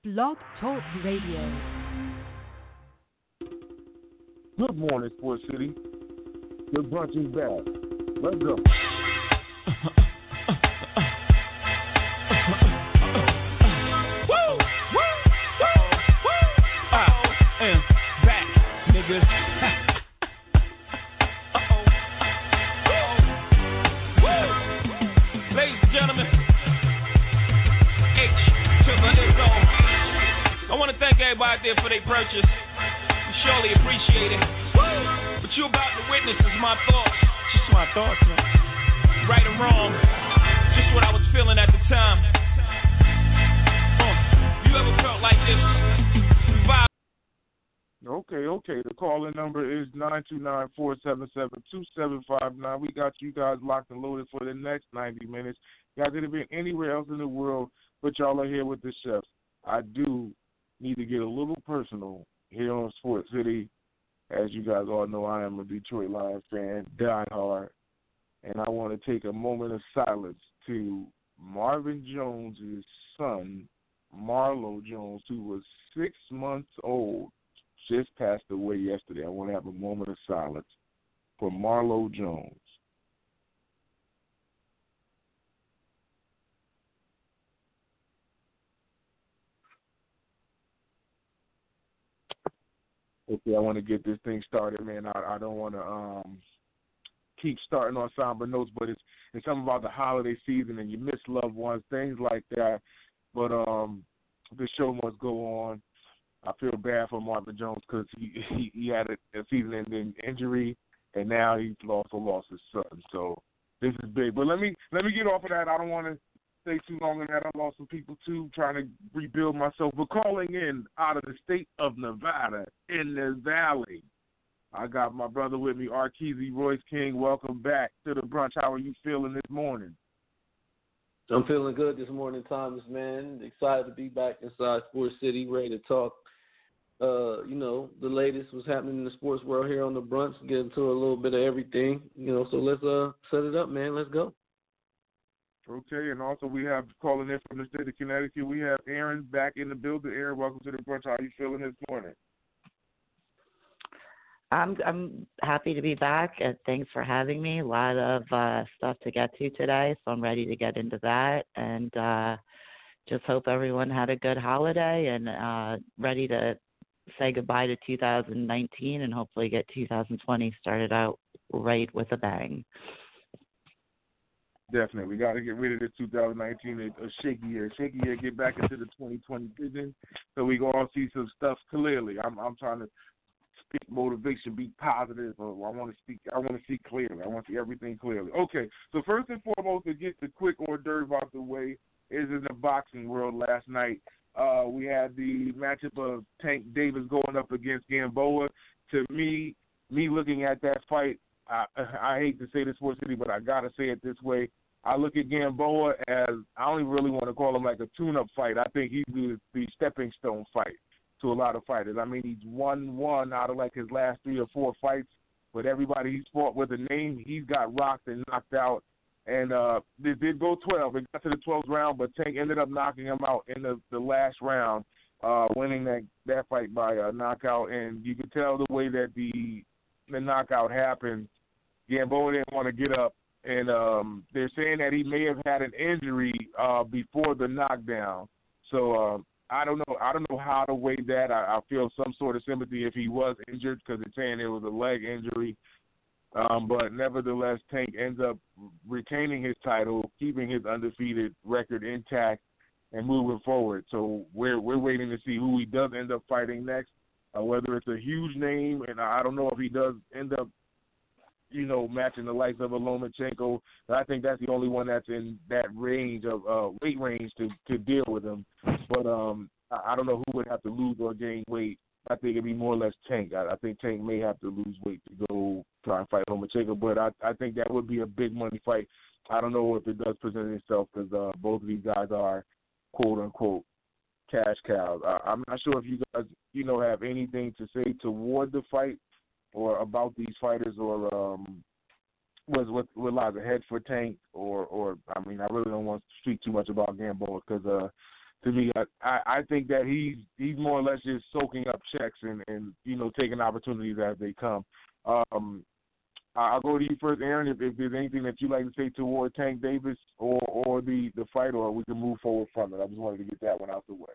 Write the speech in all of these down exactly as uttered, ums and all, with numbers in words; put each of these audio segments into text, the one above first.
Blog Talk Radio. Good morning, Sports City. The brunch is back. Let's go. Everybody out there for their purchase. We surely appreciate it. What you about to witness is my thoughts. Just my thoughts, man. Right or wrong, just what I was feeling at the time. Uh, you ever felt like this? Five. Okay, okay. The calling number is nine two nine, four seven seven, two seven five nine. We got you guys locked and loaded for the next ninety minutes. Y'all could have been anywhere else in the world, but y'all are here with the chefs. I do need to get a little personal here on Sports City. As you guys all know, I am a Detroit Lions fan, die hard, and I want to take a moment of silence to Marvin Jones' son, Marlo Jones, who was six months old, just passed away yesterday. I want to have a moment of silence for Marlo Jones. Okay, I want to get this thing started, man. I, I don't want to um, keep starting on somber notes, but it's it's something about the holiday season and you miss loved ones, things like that. But um, the show must go on. I feel bad for Marvin Jones because he, he he had a, a season-ending injury, and now he's also lost his son. So this is big. But let me let me get off of that. I don't want to stay too long on that. I lost some people, too, trying to rebuild myself. But calling in out of the state of Nevada, in the Valley, I got my brother with me, Arkeezy Royce King. Welcome back to the brunch. How are you feeling this morning? I'm feeling good this morning, Thomas, man. Excited to be back inside Sports City, ready to talk. Uh, you know, the latest was happening in the sports world here on the brunch, get into a little bit of everything. You know, so let's uh set it up, man. Let's go. Okay, and also we have calling in from the state of Connecticut. We have Aaron back in the building. Aaron, welcome to the brunch. How are you feeling this morning? I'm I'm happy to be back. And thanks for having me. A lot of uh, stuff to get to today, so I'm ready to get into that. And uh, just hope everyone had a good holiday and uh, ready to say goodbye to two thousand nineteen and hopefully get two thousand twenty started out right with a bang. Definitely. We got to get rid of this two thousand nineteen, a, a shaky year. Shaky year, get back into the twenty twenty vision so we can all see some stuff clearly. I'm I'm trying to speak motivation, be positive. Or I want to speak. I want to see clearly. I want to see everything clearly. Okay, so first and foremost, to get the quick hors d'oeuvre out the way, is in the boxing world last night. Uh, we had the matchup of Tank Davis going up against Gamboa. To me, me looking at that fight, I, I hate to say this, Sports City, but I got to say it this way. I look at Gamboa as, I don't even really want to call him like a tune-up fight. I think he's the, the stepping stone fight to a lot of fighters. I mean, he's won one out of like his last three or four fights, but everybody he's fought with a name, he's got rocked and knocked out. And uh, they did go twelve. It got to the twelfth round, but Tank ended up knocking him out in the, the last round, uh, winning that, that fight by a knockout. And you could tell the way that the the knockout happened, Gamboa didn't want to get up. And um, they're saying that he may have had an injury uh, before the knockdown. So uh, I don't know. I don't know how to weigh that. I, I feel some sort of sympathy if he was injured because they're saying it was a leg injury. Um, but nevertheless, Tank ends up retaining his title, keeping his undefeated record intact, and moving forward. So we're we're waiting to see who he does end up fighting next, uh, whether it's a huge name, and I don't know if he does end up, you know, matching the likes of a Lomachenko. I think that's the only one that's in that range of uh, weight range to, to deal with him. But um, I, I don't know who would have to lose or gain weight. I think it'd be more or less Tank. I, I think Tank may have to lose weight to go try and fight Lomachenko, but I, I think that would be a big money fight. I don't know if it does present itself because uh, both of these guys are quote-unquote cash cows. I, I'm not sure if you guys, you know, have anything to say toward the fight or about these fighters, or um, was what, what lies ahead for Tank, or, or I mean, I really don't want to speak too much about Gamboa because uh, to me. I, I, I think that he's he's more or less just soaking up checks and, and you know, taking opportunities as they come. Um, I'll go to you first, Aaron, if, if there's anything that you'd like to say toward Tank Davis or, or the, the fight, or we can move forward from it. I just wanted to get that one out the way.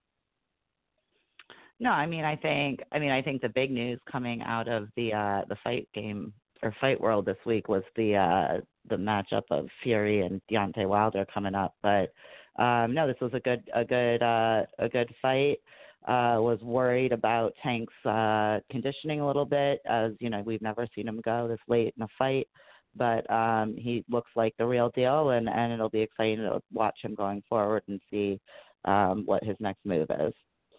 No, I mean, I think, I mean, I think the big news coming out of the uh, the fight game or fight world this week was the uh, the matchup of Fury and Deontay Wilder coming up. But um, no, this was a good a good uh, a good fight. Uh, was worried about Tank's uh, conditioning a little bit, as you know we've never seen him go this late in a fight, but um, he looks like the real deal, and, and it'll be exciting to watch him going forward and see um, what his next move is.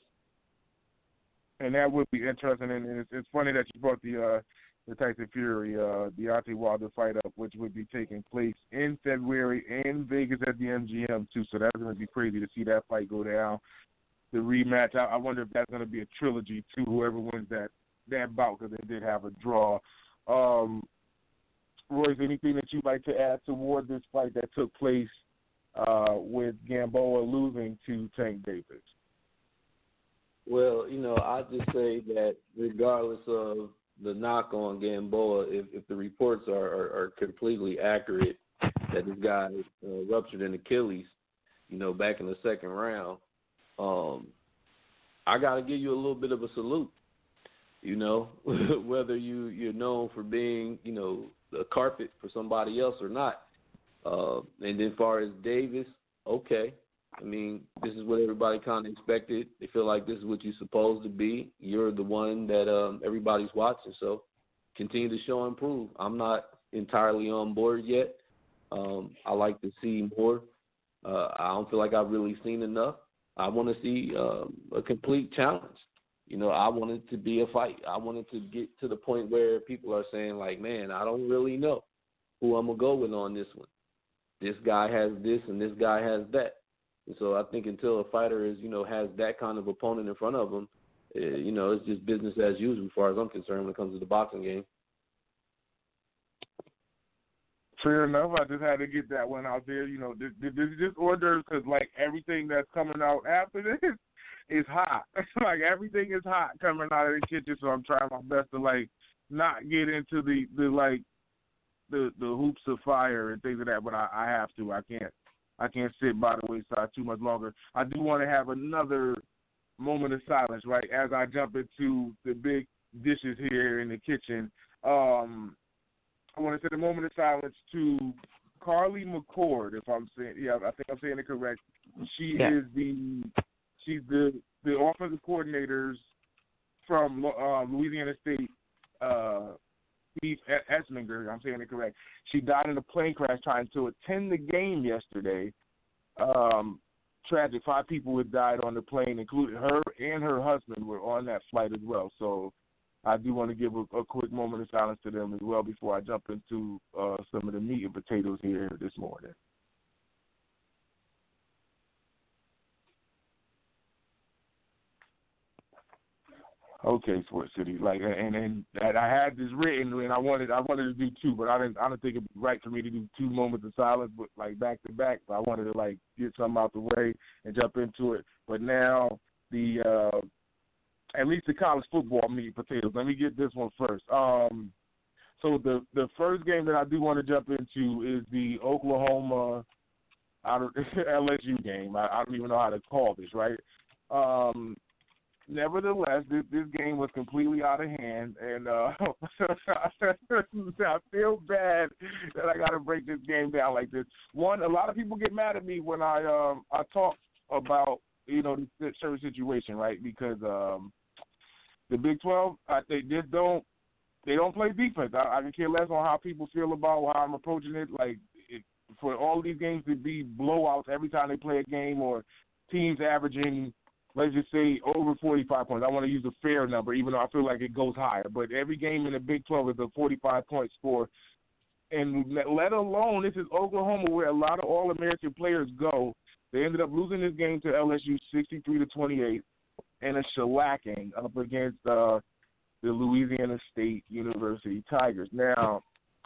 And that would be interesting, and it's, it's funny that you brought the uh, the Tyson Fury uh, Deontay Wilder fight up, which would be taking place in February in Vegas at the M G M too. So that's going to be crazy to see that fight go down. The rematch, I, I wonder if that's going to be a trilogy to whoever wins that, that bout, because they did have a draw. Um, Royce, anything that you'd like to add toward this fight that took place uh, with Gamboa losing to Tank Davis? Well, you know, I just say that regardless of the knock on Gamboa, if, if the reports are, are, are completely accurate that this guy uh, ruptured an Achilles, you know, back in the second round, Um, I got to give you a little bit of a salute, you know, whether you, you're known for being, you know, a carpet for somebody else or not. Uh, and then as far as Davis, okay. I mean, this is what everybody kind of expected. They feel like this is what you're supposed to be. You're the one that um, everybody's watching. So continue to show and prove. I'm not entirely on board yet. Um, I like to see more. Uh, I don't feel like I've really seen enough. I want to see um, a complete challenge. You know, I want it to be a fight. I want it to get to the point where people are saying, like, man, I don't really know who I'm going to go with on this one. This guy has this and this guy has that. And so I think until a fighter is, you know, has that kind of opponent in front of him, uh, you know, it's just business as usual as far as I'm concerned when it comes to the boxing game. Fair enough. I just had to get that one out there. You know, this, this is just orders because, like, everything that's coming out after this is hot. Like, everything is hot coming out of the kitchen, so I'm trying my best to, like, not get into the, the like, the the hoops of fire and things of that, but I, I have to. I can't. I can't sit by the wayside too much longer. I do want to have another moment of silence, right, as I jump into the big dishes here in the kitchen. Um, I want to say the moment of silence to Carly McCord, if I'm saying, yeah, I think I'm saying it correct. She yeah. is the, she's the, the offensive coordinators from uh, Louisiana State, uh, Steve Esminger, I'm saying it correct. She died in a plane crash trying to attend the game yesterday. Um, tragic. Five people had died on the plane, including her and her husband were on that flight as well. So I do want to give a, a quick moment of silence to them as well before I jump into uh, some of the meat and potatoes here this morning. Okay, Sports City. Like, and and I had this written, and I wanted I wanted to do two, but I didn't I didn't think it'd be right for me to do two moments of silence, but like back to back. So I wanted to like get something out the way and jump into it. But now the uh, at least the college football meat and potatoes. Let me get this one first. Um, so the the first game that I do want to jump into is the Oklahoma L S U game. I, I don't even know how to call this, right? Um, Nevertheless, this, this game was completely out of hand, and uh, I feel bad that I got to break this game down like this. One, a lot of people get mad at me when I um, I talk about, you know, this certain situation, right? Because um, the Big twelve, I think they just don't they don't play defense. I, I can care less on how people feel about how I'm approaching it. Like it, for all these games to be blowouts every time they play a game, or teams averaging, let's just say, over forty-five points. I want to use a fair number, even though I feel like it goes higher. But every game in the Big twelve is a forty-five point score. And let alone, this is Oklahoma, where a lot of All-American players go. They ended up losing this game to L S U sixty-three to twenty-eight, and a shellacking up against uh, the Louisiana State University Tigers. Now,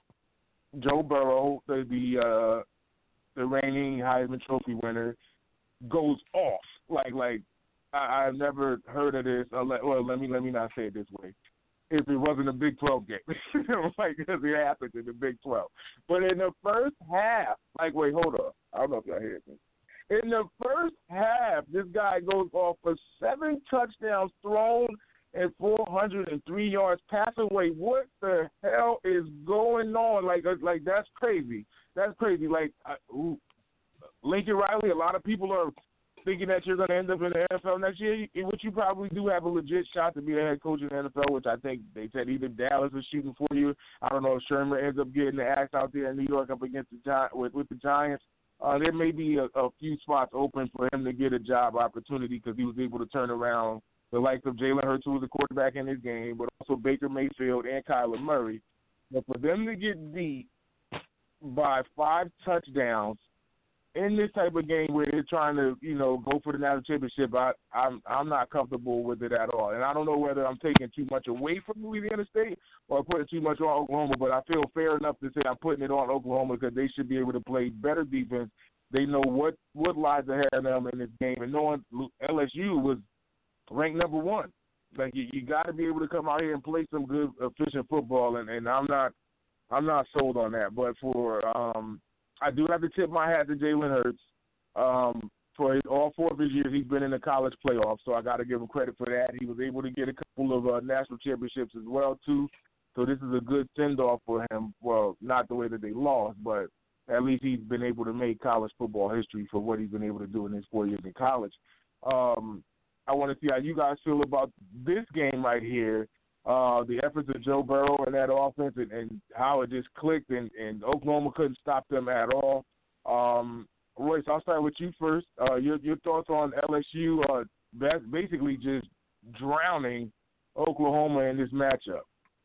Joe Burrow, the the, uh, the reigning Heisman Trophy winner, goes off. Like like I, I've never heard of this. Or let, well, let me let me not say it this way. If it wasn't a Big twelve game, like because it happens in the Big twelve. But in the first half, like wait, hold up. I don't know if y'all hear me. In the first half, this guy goes off for seven touchdowns thrown and four hundred three yards passing. Wait, what the hell is going on? Like, like that's crazy. That's crazy. Like, I, ooh, Lincoln Riley, a lot of people are thinking that you're going to end up in the N F L next year, which you probably do have a legit shot to be the head coach in the N F L, which I think they said either Dallas is shooting for you. I don't know if Sherman ends up getting the axe out there in New York up against the Gi- with, with the Giants. Uh, there may be a, a few spots open for him to get a job opportunity because he was able to turn around the likes of Jalen Hurts, who was a quarterback in his game, but also Baker Mayfield and Kyler Murray. But for them to get beat by five touchdowns in this type of game where they're trying to, you know, go for the national championship, I, I'm I'm not comfortable with it at all. And I don't know whether I'm taking too much away from Louisiana State or putting too much on Oklahoma, but I feel fair enough to say I'm putting it on Oklahoma because they should be able to play better defense. They know what, what lies ahead of them in this game. And knowing L S U was ranked number one. Like, you, you got to be able to come out here and play some good, efficient football, and, and I'm not I'm not sold on that. But for um, – I do have to tip my hat to Jalen Hurts. Um, for his, all four of his years, he's been in the college playoffs, so I got to give him credit for that. He was able to get a couple of uh, national championships as well, too. So this is a good send-off for him. Well, not the way that they lost, but at least he's been able to make college football history for what he's been able to do in his four years in college. Um, I want to see how you guys feel about this game right here. Uh, the efforts of Joe Burrow and that offense and, and how it just clicked, and, and Oklahoma couldn't stop them at all. Um, Royce, I'll start with you first. Uh, your, your thoughts on L S U uh, basically just drowning Oklahoma in this matchup?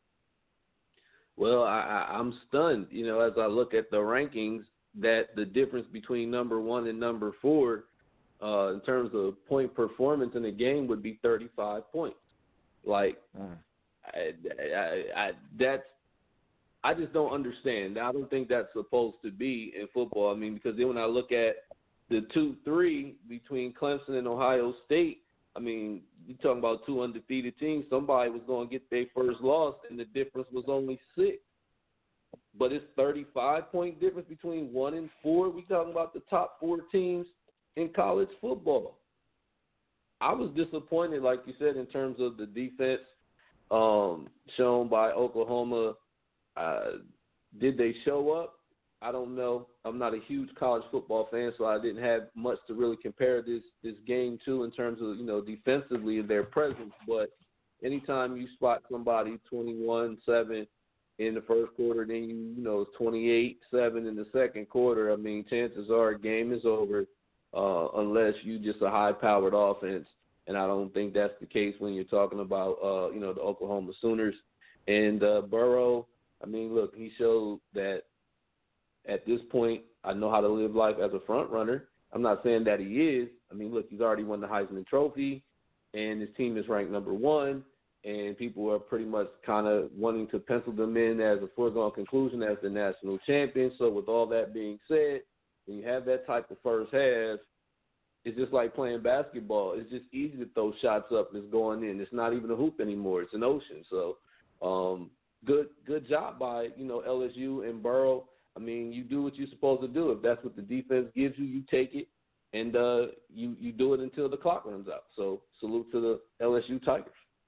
Well, I, I, I'm stunned, you know, as I look at the rankings, that the difference between number one and number four uh, in terms of point performance in the game would be thirty-five points. Like, mm. I, I, I, that's, I just don't understand. I don't think that's supposed to be in football. I mean, because then when I look at the two three between Clemson and Ohio State, I mean, you're talking about two undefeated teams. Somebody was going to get their first loss, and the difference was only six. But it's thirty-five point difference between one and four. We're talking about the top four teams in college football. I was disappointed, like you said, in terms of the defense um, shown by Oklahoma. Uh, did they show up? I don't know. I'm not a huge college football fan, so I didn't have much to really compare this, this game to in terms of, you know, defensively and their presence. But anytime you spot somebody twenty-one seven in the first quarter, then you, you know, it's twenty-eight seven in the second quarter, I mean, chances are a game is over uh, unless you just a high-powered offense. And I don't think that's the case when you're talking about, uh, you know, the Oklahoma Sooners. And uh, Burrow, I mean, look, he showed that at this point I know how to live life as a front runner. I'm not saying that he is. I mean, look, he's already won the Heisman Trophy, and his team is ranked number one, and people are pretty much kind of wanting to pencil them in as a foregone conclusion as the national champion. So with all that being said, when you have that type of first half, it's just like playing basketball. It's just easy to throw shots up and it's going in. It's not even a hoop anymore. It's an ocean. So um, good good job by, you know, L S U and Burrow. I mean, you do what you're supposed to do. If that's what the defense gives you, you take it, and uh, you, you do it until the clock runs out. So salute to the L S U Tigers.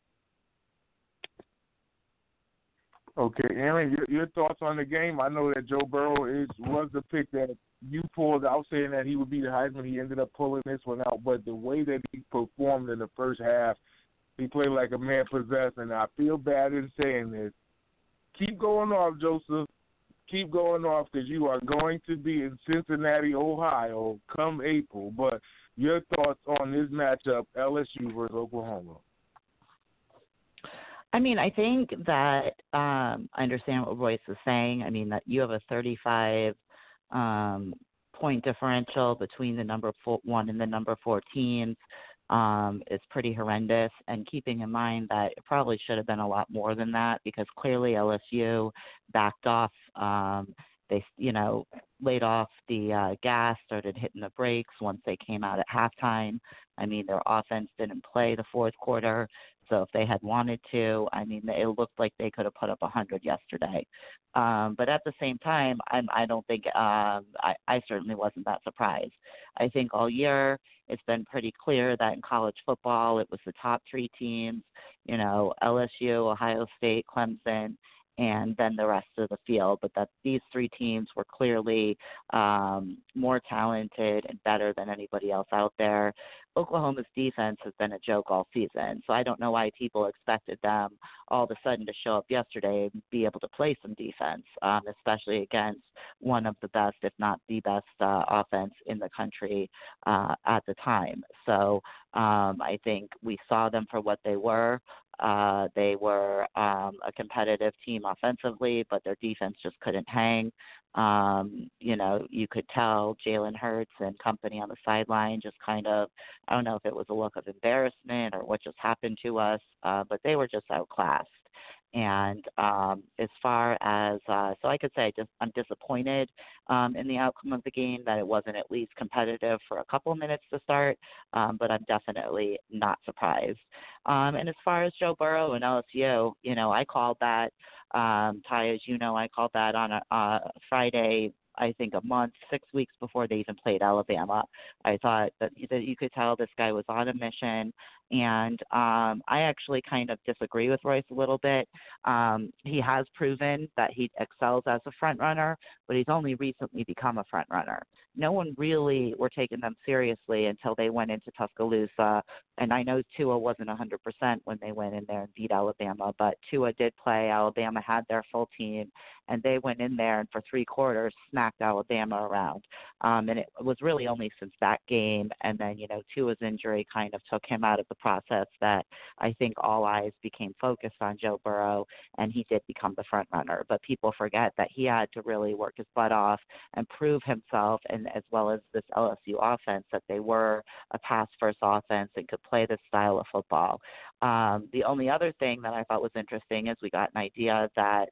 Okay, Aaron, your, your thoughts on the game? I know that Joe Burrow is was the pick that you pulled out, saying that he would be the Heisman. He ended up pulling this one out, but the way that he performed in the first half, he played like a man possessed, and I feel bad in saying this. Keep going off, Joseph. Keep going off, because you are going to be in Cincinnati, Ohio, come April. But your thoughts on this matchup, L S U versus Oklahoma? I mean, I think that um, I understand what Royce is saying. I mean, that you have a thirty-five um, point differential between the number four, one and the number four teams. Um, it's pretty horrendous. And keeping in mind that it probably should have been a lot more than that, because clearly L S U backed off um, they, you know, laid off the uh, gas, started hitting the brakes once they came out at halftime. I mean, their offense didn't play the fourth quarter. So if they had wanted to, I mean, it looked like they could have put up one hundred yesterday. Um, but at the same time, I'm, I don't think um, I, I certainly wasn't that surprised. I think all year it's been pretty clear that in college football it was the top three teams, you know, L S U, Ohio State, Clemson, and then the rest of the field, but that these three teams were clearly um, more talented and better than anybody else out there. Oklahoma's defense has been a joke all season, so I don't know why people expected them all of a sudden to show up yesterday and be able to play some defense, um, especially against one of the best, if not the best, uh, offense in the country uh, at the time. So um, I think we saw them for what they were. Uh, they were um, a competitive team offensively, but their defense just couldn't hang. Um, you know, you could tell Jalen Hurts and company on the sideline just kind of, I don't know if it was a look of embarrassment or what just happened to us, uh, but they were just outclassed. And um, as far as, uh, so I could say just, I'm disappointed um, in the outcome of the game, that it wasn't at least competitive for a couple of minutes to start, um, but I'm definitely not surprised. Um, and as far as Joe Burrow and L S U, you know, I called that, um, Ty, as you know, I called that on a, a Friday, I think a month, six weeks before they even played Alabama. I thought that, that you could tell this guy was on a mission. And um, I actually kind of disagree with Royce a little bit. Um, he has proven that he excels as a front runner, but he's only recently become a front runner. No one really were taking them seriously until they went into Tuscaloosa. And I know Tua wasn't one hundred percent when they went in there and beat Alabama, but Tua did play. Alabama had their full team, and they went in there and for three quarters smacked Alabama around. Um, and it was really only since that game, and then, you know, Tua's injury kind of took him out of the process, that I think all eyes became focused on Joe Burrow, and he did become the front runner. But people forget that he had to really work his butt off and prove himself, and as well as this L S U offense, that they were a pass-first offense and could play this style of football. Um, the only other thing that I thought was interesting is we got an idea that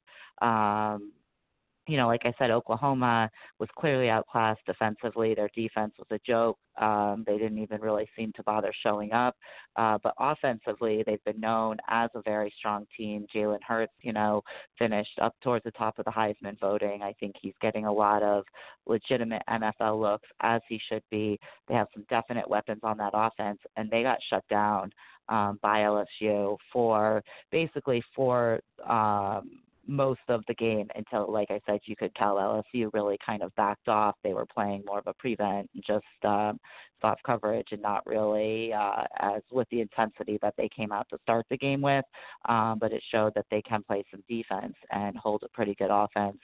um, you know, like I said, Oklahoma was clearly outclassed defensively. Their defense was a joke. Um, they didn't even really seem to bother showing up. Uh, but offensively, they've been known as a very strong team. Jalen Hurts, you know, finished up towards the top of the Heisman voting. I think he's getting a lot of legitimate N F L looks, as he should be. They have some definite weapons on that offense, and they got shut down um, by L S U for basically for um, – most of the game until, like I said, you could tell L S U really kind of backed off. They were playing more of a prevent, just um, soft coverage, and not really uh, as with the intensity that they came out to start the game with. Um, but it showed that they can play some defense and hold a pretty good offense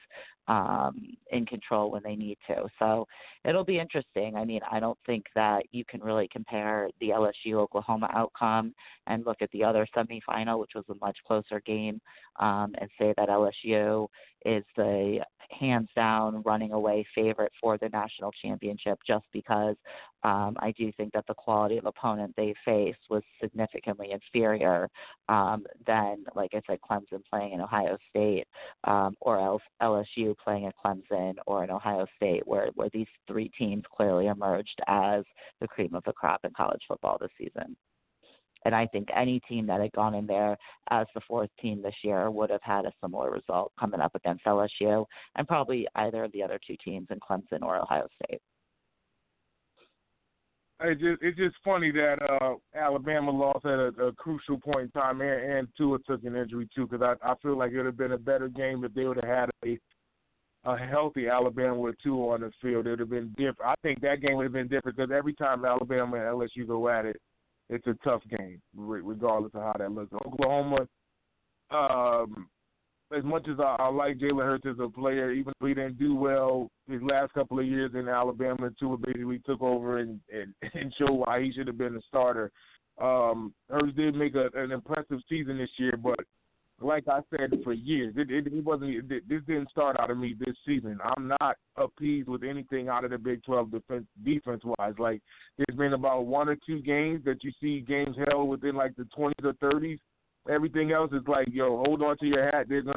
um, in control when they need to. So it'll be interesting. I mean, I don't think that you can really compare the L S U-Oklahoma outcome and look at the other semifinal, which was a much closer game, um, and say that L S U is the hands down running away favorite for the national championship, just because um, I do think that the quality of opponent they faced was significantly inferior um, than, like I said, Clemson playing in Ohio State um, or else L S U playing at Clemson or in Ohio State, where, where these three teams clearly emerged as the cream of the crop in college football this season. And I think any team that had gone in there as the fourth team this year would have had a similar result coming up against L S U, and probably either of the other two teams in Clemson or Ohio State. It's just, it's just funny that uh, Alabama lost at a, a crucial point in time, and, and Tua took an injury too, because I, I feel like it would have been a better game if they would have had a a healthy Alabama with Tua on the field. It would have been different. I think that game would have been different, because every time Alabama and L S U go at it, it's a tough game, regardless of how that looks. Oklahoma, um, as much as I, I like Jalen Hurts as a player, even if he didn't do well his last couple of years in Alabama, Tua basically took over and, and, and showed why he should have been a starter. Um, Hurts did make a, an impressive season this year, but like I said for years, it, it, it wasn't. It, this didn't start out of me this season. I'm not appeased with anything out of the Big twelve defense, defense-wise. Like, there's been about one or two games that you see games held within like the twenties or thirties. Everything else is like, yo, hold on to your hat. They're gonna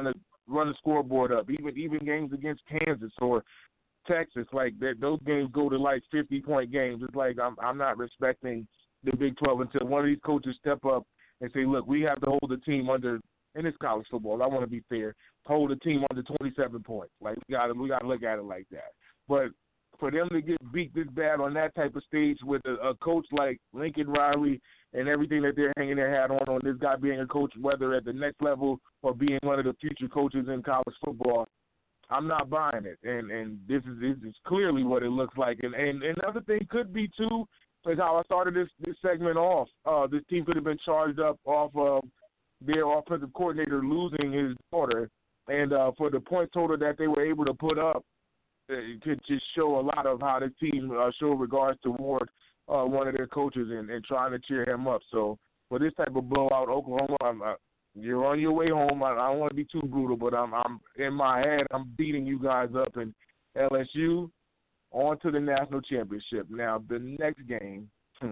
run the scoreboard up. Even even games against Kansas or Texas, like that, those games go to like fifty point games. It's like I'm I'm not respecting the Big twelve until one of these coaches step up and say, look, we have to hold the team under. And it's college football. I want to be fair. Hold the team under twenty-seven points. Like we got to we got to look at it like that. But for them to get beat this bad on that type of stage with a, a coach like Lincoln Riley and everything that they're hanging their hat on, on this guy being a coach, whether at the next level or being one of the future coaches in college football, I'm not buying it. And and this is this is clearly what it looks like. And and another thing could be too is how I started this this segment off. Uh, this team could have been charged up off of their offensive coordinator losing his daughter, and uh, for the point total that they were able to put up, it could just show a lot of how the team uh, showed regards toward uh, one of their coaches and, and trying to cheer him up. So for this type of blowout, Oklahoma, I'm, uh, you're on your way home. I, I don't want to be too brutal, but I'm, I'm in my head, I'm beating you guys up, and L S U on to the national championship. Now the next game, hmm,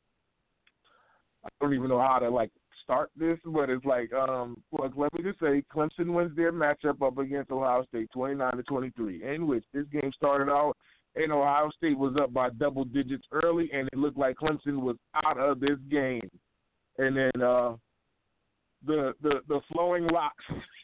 I don't even know how to like. start this, but it's like, um, look, let me just say, Clemson wins their matchup up against Ohio State, twenty-nine to twenty-three, in which this game started out, and Ohio State was up by double digits early, and it looked like Clemson was out of this game. And then uh, the the the flowing locks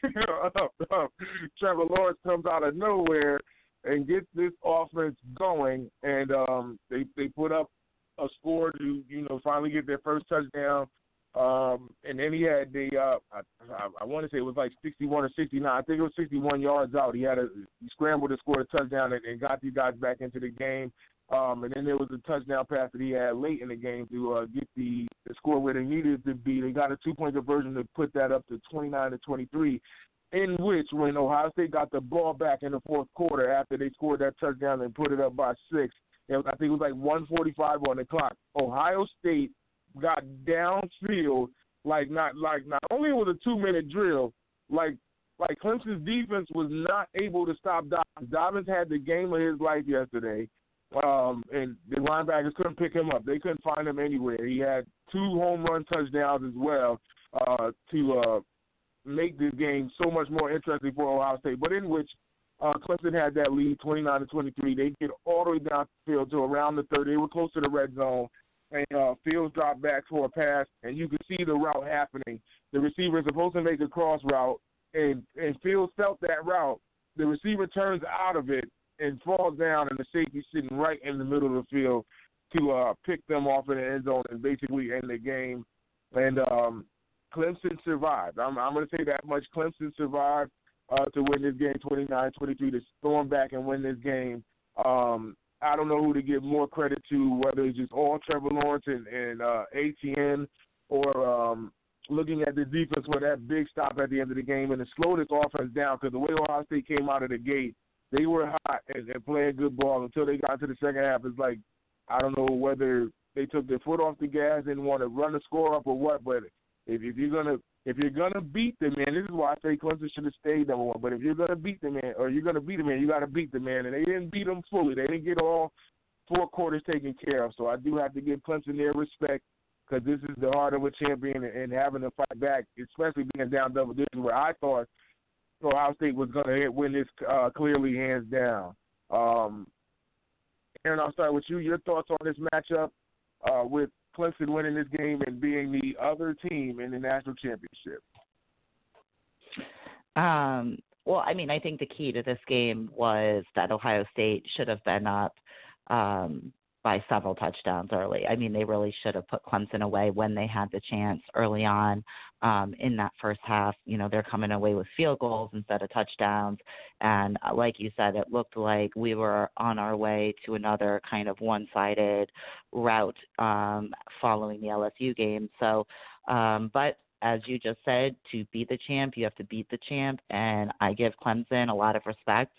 of, of Trevor Lawrence comes out of nowhere and gets this offense going, and um, they they put up a score to you know finally get their first touchdown. Um, and then he had the, uh, I, I, I want to say it was like sixty-one or sixty-nine. I think it was sixty-one yards out. He had a he scrambled to score a touchdown and, and got these guys back into the game. Um, and then there was a touchdown pass that he had late in the game to uh, get the, the score where they needed to be. They got a two-point conversion to put that up to twenty-nine to twenty-three, in which when Ohio State got the ball back in the fourth quarter after they scored that touchdown and put it up by six, it was, I think it was like one forty-five on the clock. Ohio State got downfield, like not like not only was a two minute drill, like like Clemson's defense was not able to stop Dobbins. Dobbins had the game of his life yesterday, um, and the linebackers couldn't pick him up. They couldn't find him anywhere. He had two home run touchdowns as well uh, to uh, make this game so much more interesting for Ohio State. But in which uh, Clemson had that lead, twenty-nine to twenty-three. They get all the way down the field to around the thirty. They were close to the red zone. And uh, Fields dropped back for a pass, and you could see the route happening. The receiver is supposed to make a cross route, and, and Fields felt that route. The receiver turns out of it and falls down, and the safety's sitting right in the middle of the field to uh, pick them off in the end zone and basically end the game. And um, Clemson survived. I'm, I'm going to say that much. Clemson survived uh, to win this game twenty-nine twenty-three, to storm back and win this game. Um, I don't know who to give more credit to, whether it's just all Trevor Lawrence and, and uh, A T N, or um, looking at the defense for that big stop at the end of the game and to slow this offense down, because the way Ohio State came out of the gate, they were hot and, and playing good ball until they got to the second half. It's like, I don't know whether they took their foot off the gas and want to run the score up or what, but if, if you're gonna if you're gonna beat the man, this is why I say Clemson should have stayed number one. But if you're gonna beat the man, or you're gonna beat the man, you got to beat the man, and they didn't beat him fully. They didn't get all four quarters taken care of. So I do have to give Clemson their respect, because this is the heart of a champion, and, and having to fight back, especially being down double digits, where I thought Ohio State was gonna win this uh, clearly, hands down. Um, Aaron, I'll start with you. Your thoughts on this matchup uh, with Clemson winning this game and being the other team in the national championship? Um, well, I mean, I think the key to this game was that Ohio State should have been up um, by several touchdowns early. I mean, they really should have put Clemson away when they had the chance early on um, in that first half. You know, they're coming away with field goals instead of touchdowns. And like you said, it looked like we were on our way to another kind of one-sided route um, following the L S U game. So, um, but as you just said, to beat the champ, you have to beat the champ. And I give Clemson a lot of respect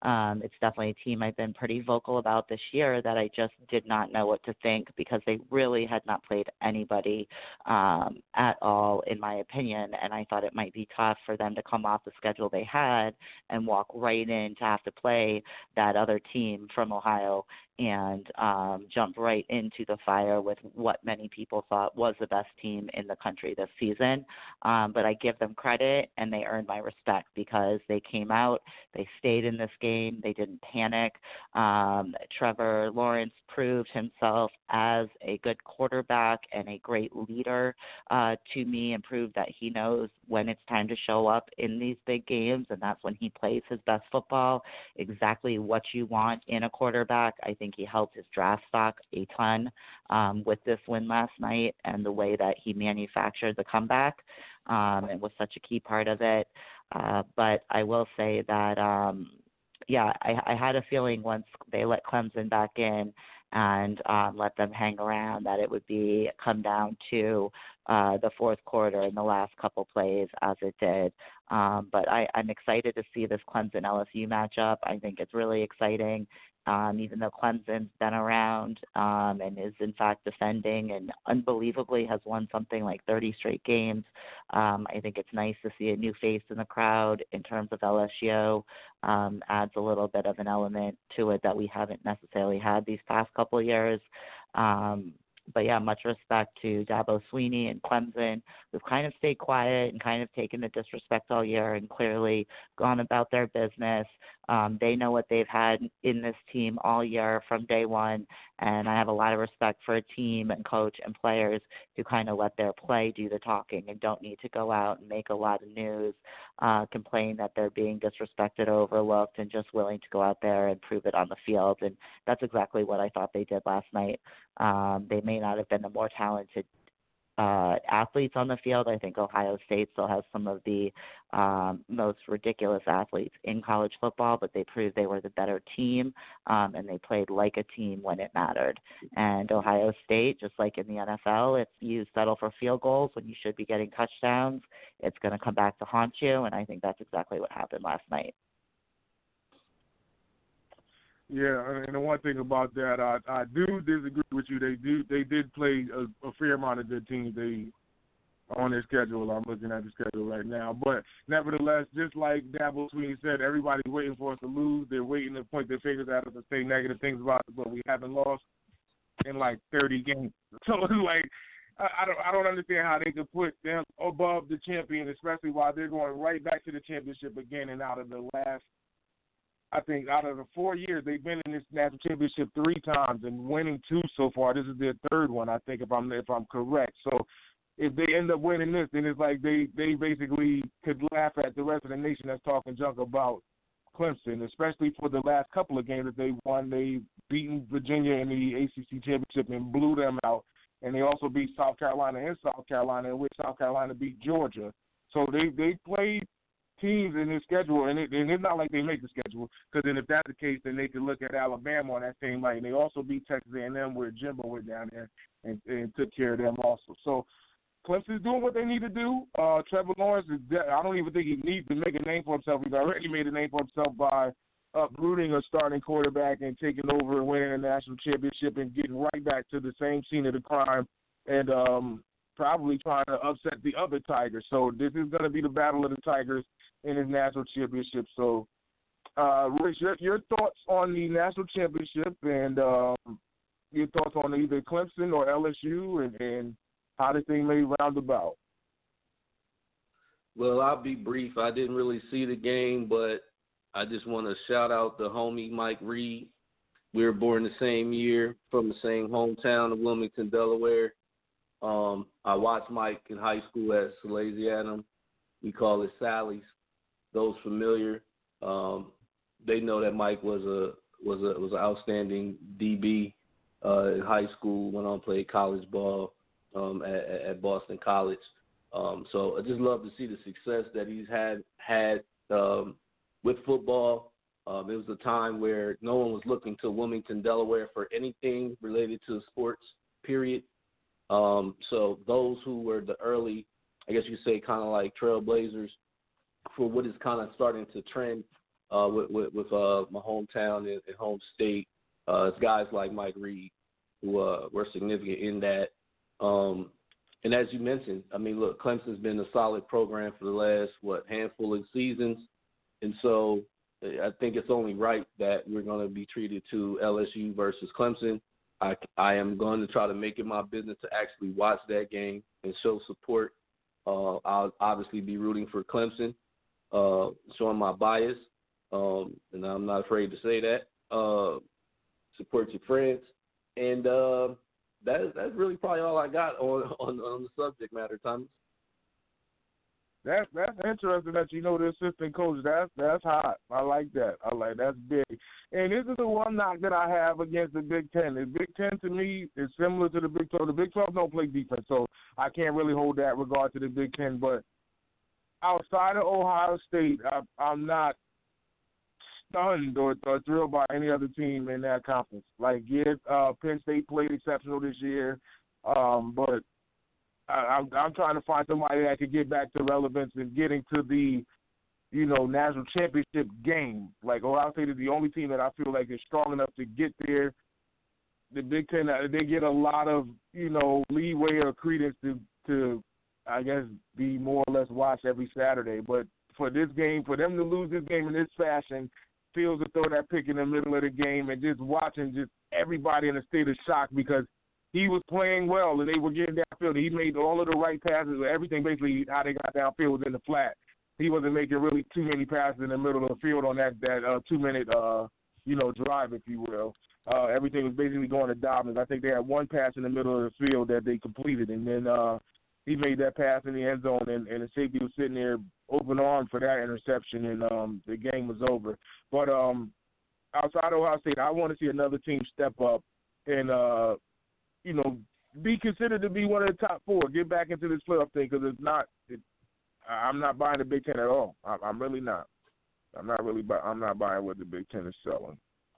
Um, it's definitely a team I've been pretty vocal about this year that I just did not know what to think because they really had not played anybody um, at all, in my opinion, and I thought it might be tough for them to come off the schedule they had and walk right in to have to play that other team from Ohio and um, jump right into the fire with what many people thought was the best team in the country this season. Um, but I give them credit, and they earned my respect because they came out, they stayed in this game, they didn't panic. Um, Trevor Lawrence proved himself as a good quarterback and a great leader uh, to me, and proved that he knows when it's time to show up in these big games, and that's when he plays his best football, exactly what you want in a quarterback. I think he helped his draft stock a ton um, with this win last night and the way that he manufactured the comeback. Um, and was such a key part of it. Uh, but I will say that, um, yeah, I, I had a feeling once they let Clemson back in and um, let them hang around that it would be come down to uh, the fourth quarter and the last couple plays as it did. Um, but I, I'm excited to see this Clemson L S U matchup. I think it's really exciting. Um, even though Clemson's been around um, and is in fact defending and unbelievably has won something like thirty straight games, um, I think it's nice to see a new face in the crowd in terms of L S U. Um, adds a little bit of an element to it that we haven't necessarily had these past couple of years. Um, But, yeah, much respect to Dabo Swinney and Clemson, who've kind of stayed quiet and kind of taken the disrespect all year and clearly gone about their business. Um, they know what they've had in this team all year from day one, and I have a lot of respect for a team and coach and players who kind of let their play do the talking and don't need to go out and make a lot of news, uh, complain that they're being disrespected or overlooked, and just willing to go out there and prove it on the field. And that's exactly what I thought they did last night. Um, they may not have been the more talented uh, athletes on the field. I think Ohio State still has some of the um, most ridiculous athletes in college football, but they proved they were the better team, um, and they played like a team when it mattered. And Ohio State, just like in the N F L, if you settle for field goals when you should be getting touchdowns, it's going to come back to haunt you, and I think that's exactly what happened last night. Yeah, and the one thing about that, I I do disagree with you. They do they did play a, a fair amount of good teams. They on their schedule. I'm looking at the schedule right now, but nevertheless, just like Dabo Swinney said, everybody's waiting for us to lose. They're waiting to point their fingers at us and say negative things about us, but we haven't lost in like thirty games. So it's like I, I don't I don't understand how they could put them above the champion, especially while they're going right back to the championship again. And out of the last, I think out of the four years, they've been in this national championship three times and winning two so far. This is their third one, I think, if I'm if I'm correct. So if they end up winning this, then it's like they, they basically could laugh at the rest of the nation that's talking junk about Clemson, especially for the last couple of games that they won. They beaten Virginia in the A C C championship and blew them out, and they also beat South Carolina in South Carolina, in which South Carolina beat Georgia. So they they played teams in their schedule, and, it, and it's not like they make the schedule, because then if that's the case, then they could look at Alabama on that same line. They also beat Texas A and M where Jimbo went down there and, and took care of them also. So Clemson's doing what they need to do. Uh, Trevor Lawrence, is de- I don't even think he needs to make a name for himself. He's already made a name for himself by uprooting a starting quarterback and taking over and winning a national championship and getting right back to the same scene of the crime and um, probably trying to upset the other Tigers. So this is going to be the battle of the Tigers in his national championship. So, uh, Rich, your, your thoughts on the national championship and um, your thoughts on either Clemson or L S U and, and how this thing may round about? Well, I'll be brief. I didn't really see the game, but I just want to shout out the homie Mike Reed. We were born the same year from the same hometown of Wilmington, Delaware. Um, I watched Mike in high school at Salesianum. We call it Sally's. Those familiar, um, they know that Mike was a was a was an outstanding D B uh, in high school. Went on to play college ball um, at, at Boston College. Um, so I just love to see the success that he's had had um, with football. Um, it was a time where no one was looking to Wilmington, Delaware for anything related to sports, period. Um, so those who were the early, I guess you say, kind of like trailblazers for what is kind of starting to trend uh, with with, with uh, my hometown and, and home state. Uh, it's guys like Mike Reed who uh, were significant in that. Um, and as you mentioned, I mean, look, Clemson's been a solid program for the last, what, handful of seasons. And so I think it's only right that we're going to be treated to L S U versus Clemson. I, I am going to try to make it my business to actually watch that game and show support. Uh, I'll obviously be rooting for Clemson, uh, showing my bias, um, and I'm not afraid to say that. Uh, support your friends. And uh, that is, that's really probably all I got on, on, on the subject matter, Thomas. That's that's interesting that you know the assistant coach. That's that's hot. I like that. I like that's big. And this is the one knock that I have against the Big Ten. The Big Ten to me is similar to the Big twelve. The Big twelve don't play defense, so I can't really hold that regard to the Big Ten. But outside of Ohio State, I, I'm not stunned or, or thrilled by any other team in that conference. Like, yeah, uh, Penn State played exceptional this year, um, but I, I'm, I'm trying to find somebody that could get back to relevance and getting to the, you know, national championship game. Like, Ohio State is the only team that I feel like is strong enough to get there. The Big Ten, they get a lot of, you know, leeway or credence to, to, I guess, be more or less watched every Saturday. But for this game, for them to lose this game in this fashion, feels to throw that pick in the middle of the game and just watching just everybody in a state of shock because he was playing well and they were getting downfield. He made all of the right passes. Everything basically how they got downfield was in the flat. He wasn't making really too many passes in the middle of the field on that that uh, two minute uh, you know drive, if you will. Uh, everything was basically going to Dobbins. I think they had one pass in the middle of the field that they completed, and then uh, he made that pass in the end zone, and, and the safety was sitting there open arm for that interception, and um, the game was over. But um, outside of Ohio State, I want to see another team step up and, uh, you know, be considered to be one of the top four. Get back into this playoff thing because it's not. It, I'm not buying the Big Ten at all. I, I'm really not. I'm not really. Buy, I'm not buying what the Big Ten is selling.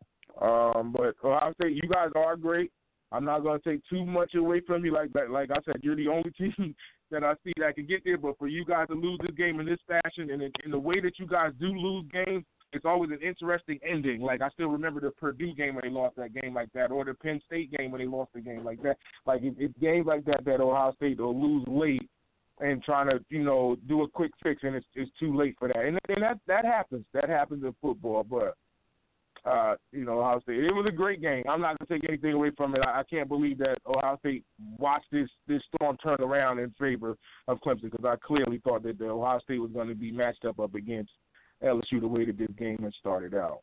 Um, but Ohio State, you guys are great. I'm not going to take too much away from you. Like like I said, you're the only team that I see that can get there. But for you guys to lose this game in this fashion and in, in the way that you guys do lose games, it's always an interesting ending. Like, I still remember the Purdue game when they lost that game like that, or the Penn State game when they lost the game like that. Like, it, it's games like that that Ohio State will lose late and trying to, you know, do a quick fix, and it's, it's too late for that. And, and that that happens. That happens in football. But, uh, you know, Ohio State, it was a great game. I'm not going to take anything away from it. I, I can't believe that Ohio State watched this, this storm turn around in favor of Clemson because I clearly thought that the Ohio State was going to be matched up up against L S U the way that this game has started out.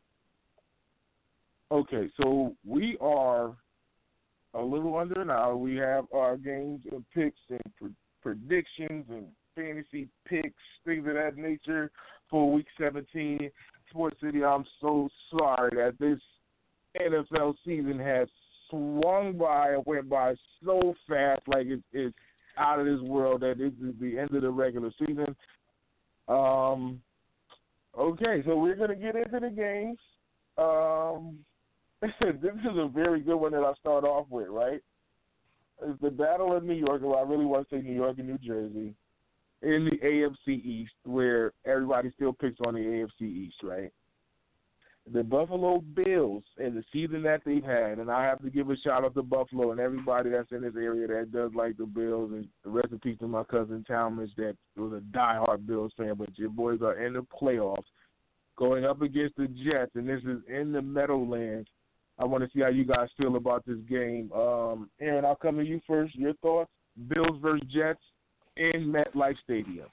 Okay, so we are a little under an hour. We have our games and picks and pre- predictions and fantasy picks, things of that nature for Week seventeen. Sports City, I'm so sorry that this N F L season has swung by and went by so fast, like it, it's out of this world, that this is the end of the regular season. Um... Okay, so we're going to get into the games. Um, this is a very good one that I start off with, right? It's the Battle of New York, or I really want to say New York and New Jersey, in the A F C East, where everybody still picks on the A F C East, right? The Buffalo Bills and the season that they've had, and I have to give a shout-out to Buffalo and everybody that's in this area that does like the Bills, and the rest in peace to my cousin Talmadge that was a diehard Bills fan, but your boys are in the playoffs going up against the Jets, and this is in the Meadowlands. I want to see how you guys feel about this game. Um, Aaron, I'll come to you first. Your thoughts? Bills versus Jets in MetLife Stadium.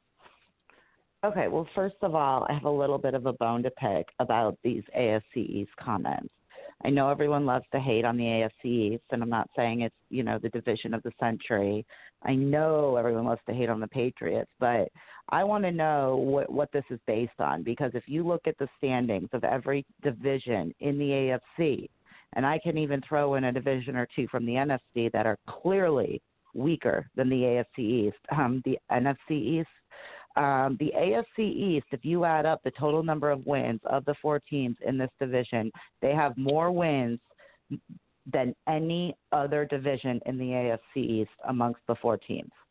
Okay, well, first of all, I have a little bit of a bone to pick about these A F C East comments. I know everyone loves to hate on the A F C East, and I'm not saying it's, you know, the division of the century. I know everyone loves to hate on the Patriots, but I want to know what, what this is based on, because if you look at the standings of every division in the A F C, and I can even throw in a division or two from the N F C that are clearly weaker than the A F C East, um, the N F C East, Um, the A F C East, if you add up the total number of wins of the four teams in this division, they have more wins than any other division in the A F C East amongst the four teams.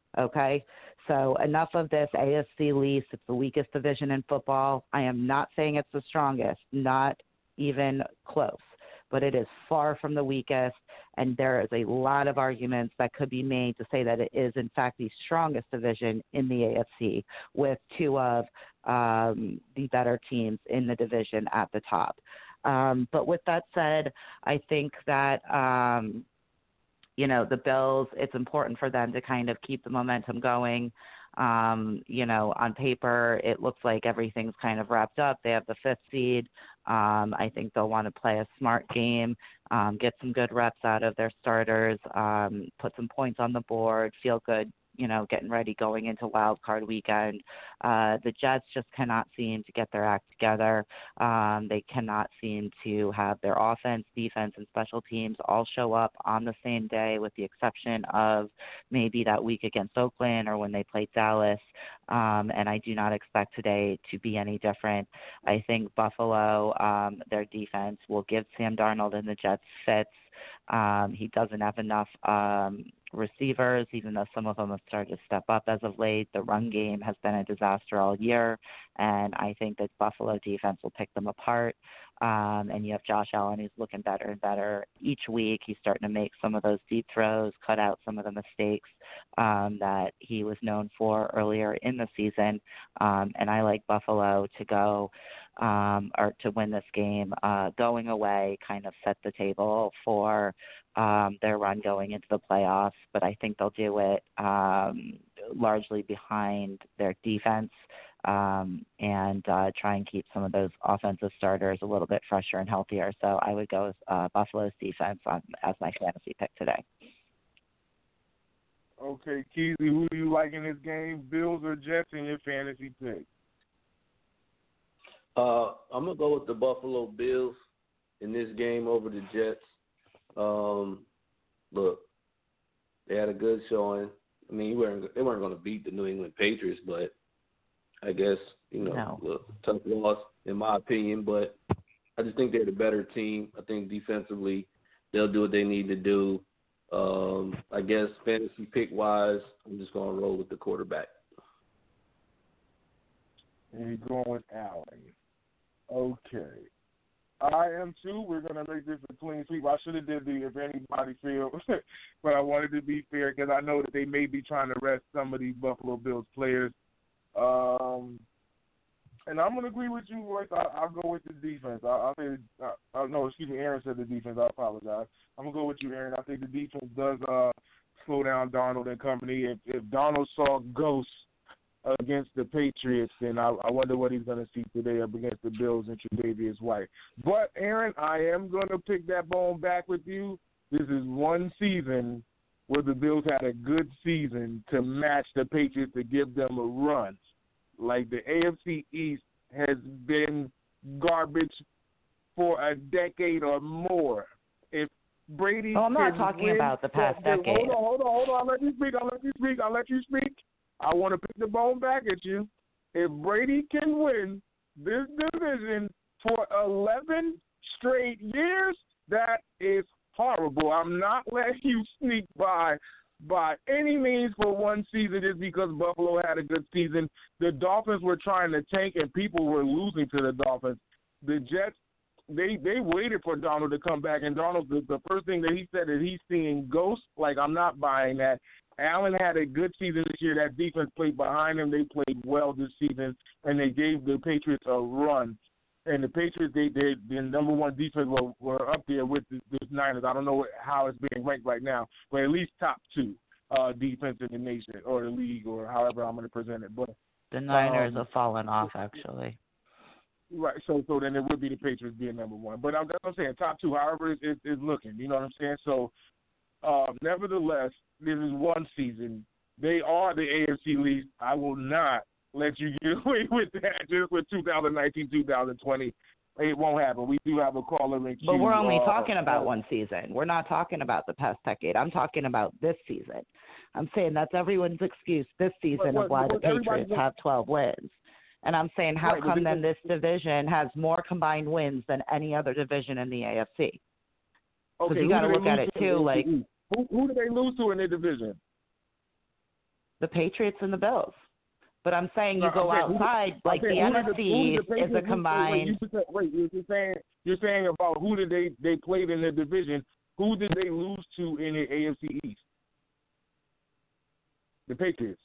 Okay? So enough of this A F C least. It's the weakest division in football. I am not saying it's the strongest, not even close, but it is far from the weakest, and there is a lot of arguments that could be made to say that it is, in fact, the strongest division in the A F C, with two of um, the better teams in the division at the top. Um, but with that said, I think that, um, you know, the Bills, it's important for them to kind of keep the momentum going. Um, you know, on paper, it looks like everything's kind of wrapped up. They have the fifth seed. Um, I think they'll want to play a smart game, um, get some good reps out of their starters, um, put some points on the board, feel good, you know, getting ready going into Wild Card weekend. Uh, the Jets just cannot seem to get their act together. Um, they cannot seem to have their offense, defense, and special teams all show up on the same day, with the exception of maybe that week against Oakland or when they played Dallas. Um, and I do not expect today to be any different. I think Buffalo, um, their defense will give Sam Darnold and the Jets fits. Um, he doesn't have enough um, receivers, even though some of them have started to step up as of late. The run game has been a disaster all year, and I think that Buffalo defense will pick them apart. Um, and you have Josh Allen, who's looking better and better each week. He's starting to make some of those deep throws, cut out some of the mistakes um, that he was known for earlier in the season. Um, and I like Buffalo to go um, or to win this game uh, going away, kind of set the table for um, their run going into the playoffs. But I think they'll do it um, largely behind their defense. Um, and uh, try and keep some of those offensive starters a little bit fresher and healthier. So I would go with uh, Buffalo's defense on, as my fantasy pick today. Okay, Keezy, who do you like in this game, Bills or Jets, in your fantasy pick? Uh, I'm going to go with the Buffalo Bills in this game over the Jets. Um, look, they had a good showing. I mean, you weren't, they weren't going to beat the New England Patriots, but I guess, you know, no. look, tough loss in my opinion, but I just think they're the better team. I think defensively they'll do what they need to do. Um, I guess fantasy pick-wise, I'm just going to roll with the quarterback. And you're going with Allen. Okay. I am too. We're going to make this a clean sweep. I should have did the if anybody feel, but I wanted to be fair because I know that they may be trying to rest some of these Buffalo Bills players. Um, and I'm going to agree with you, Royce. I, I'll go with the defense. I, I'll say, uh, uh, no, excuse me, Aaron said the defense. I apologize. I'm going to go with you, Aaron. I think the defense does uh, slow down Darnold and company. If, if Darnold saw ghosts against the Patriots, then I, I wonder what he's going to see today up against the Bills and Tre'Davious White. But, Aaron, I am going to pick that bone back with you. This is one season where the Bills had a good season to match the Patriots to give them a run. Like the A F C East has been garbage for a decade or more. If Brady well, I'm not can talking win, about the past then, decade. Hold on, hold on, hold on. I'll let you speak. I'll let you speak. I'll let you speak. I want to pick the bone back at you. If Brady can win this division for eleven straight years, that is horrible. I'm not letting you sneak by by any means for one season just because Buffalo had a good season. The Dolphins were trying to tank, and people were losing to the Dolphins. The Jets, they they waited for Donald to come back, and Donald, the, the first thing that he said is he's seeing ghosts. Like, I'm not buying that. Allen had a good season this year. That defense played behind him. They played well this season, and they gave the Patriots a run. And the Patriots, they, they the number one defense were, were up there with the, the Niners. I don't know how it's being ranked right now, but at least top two uh, defense in the nation or the league or however I'm going to present it. But the Niners um, have fallen off, actually. Right, so so then it would be the Patriots being number one. But I'm, I'm saying top two, however it's, it's, it's looking. You know what I'm saying? So, uh, nevertheless, this is one season. They are the A F C least. I will not let you get away with that just with two thousand nineteen, two thousand twenty. It won't happen. We do have a caller in queue. But we're only uh, talking about uh, one season. We're not talking about the past decade. I'm talking about this season. I'm saying that's everyone's excuse this season but, of why but the Patriots have twelve wins. And I'm saying how right, come then this, this division has more combined wins than any other division in the A F C? Because okay, you got to look at it to too. Like who, who do they lose to in their division? The Patriots and the Bills. But I'm saying you No, go I'm saying, outside, who, like I'm saying, the who N did F C who did East the is a Patriots- combined. Wait, wait, you, you're saying you're saying about who did they they played in the division? Who did they lose to in the A F C East? The Patriots.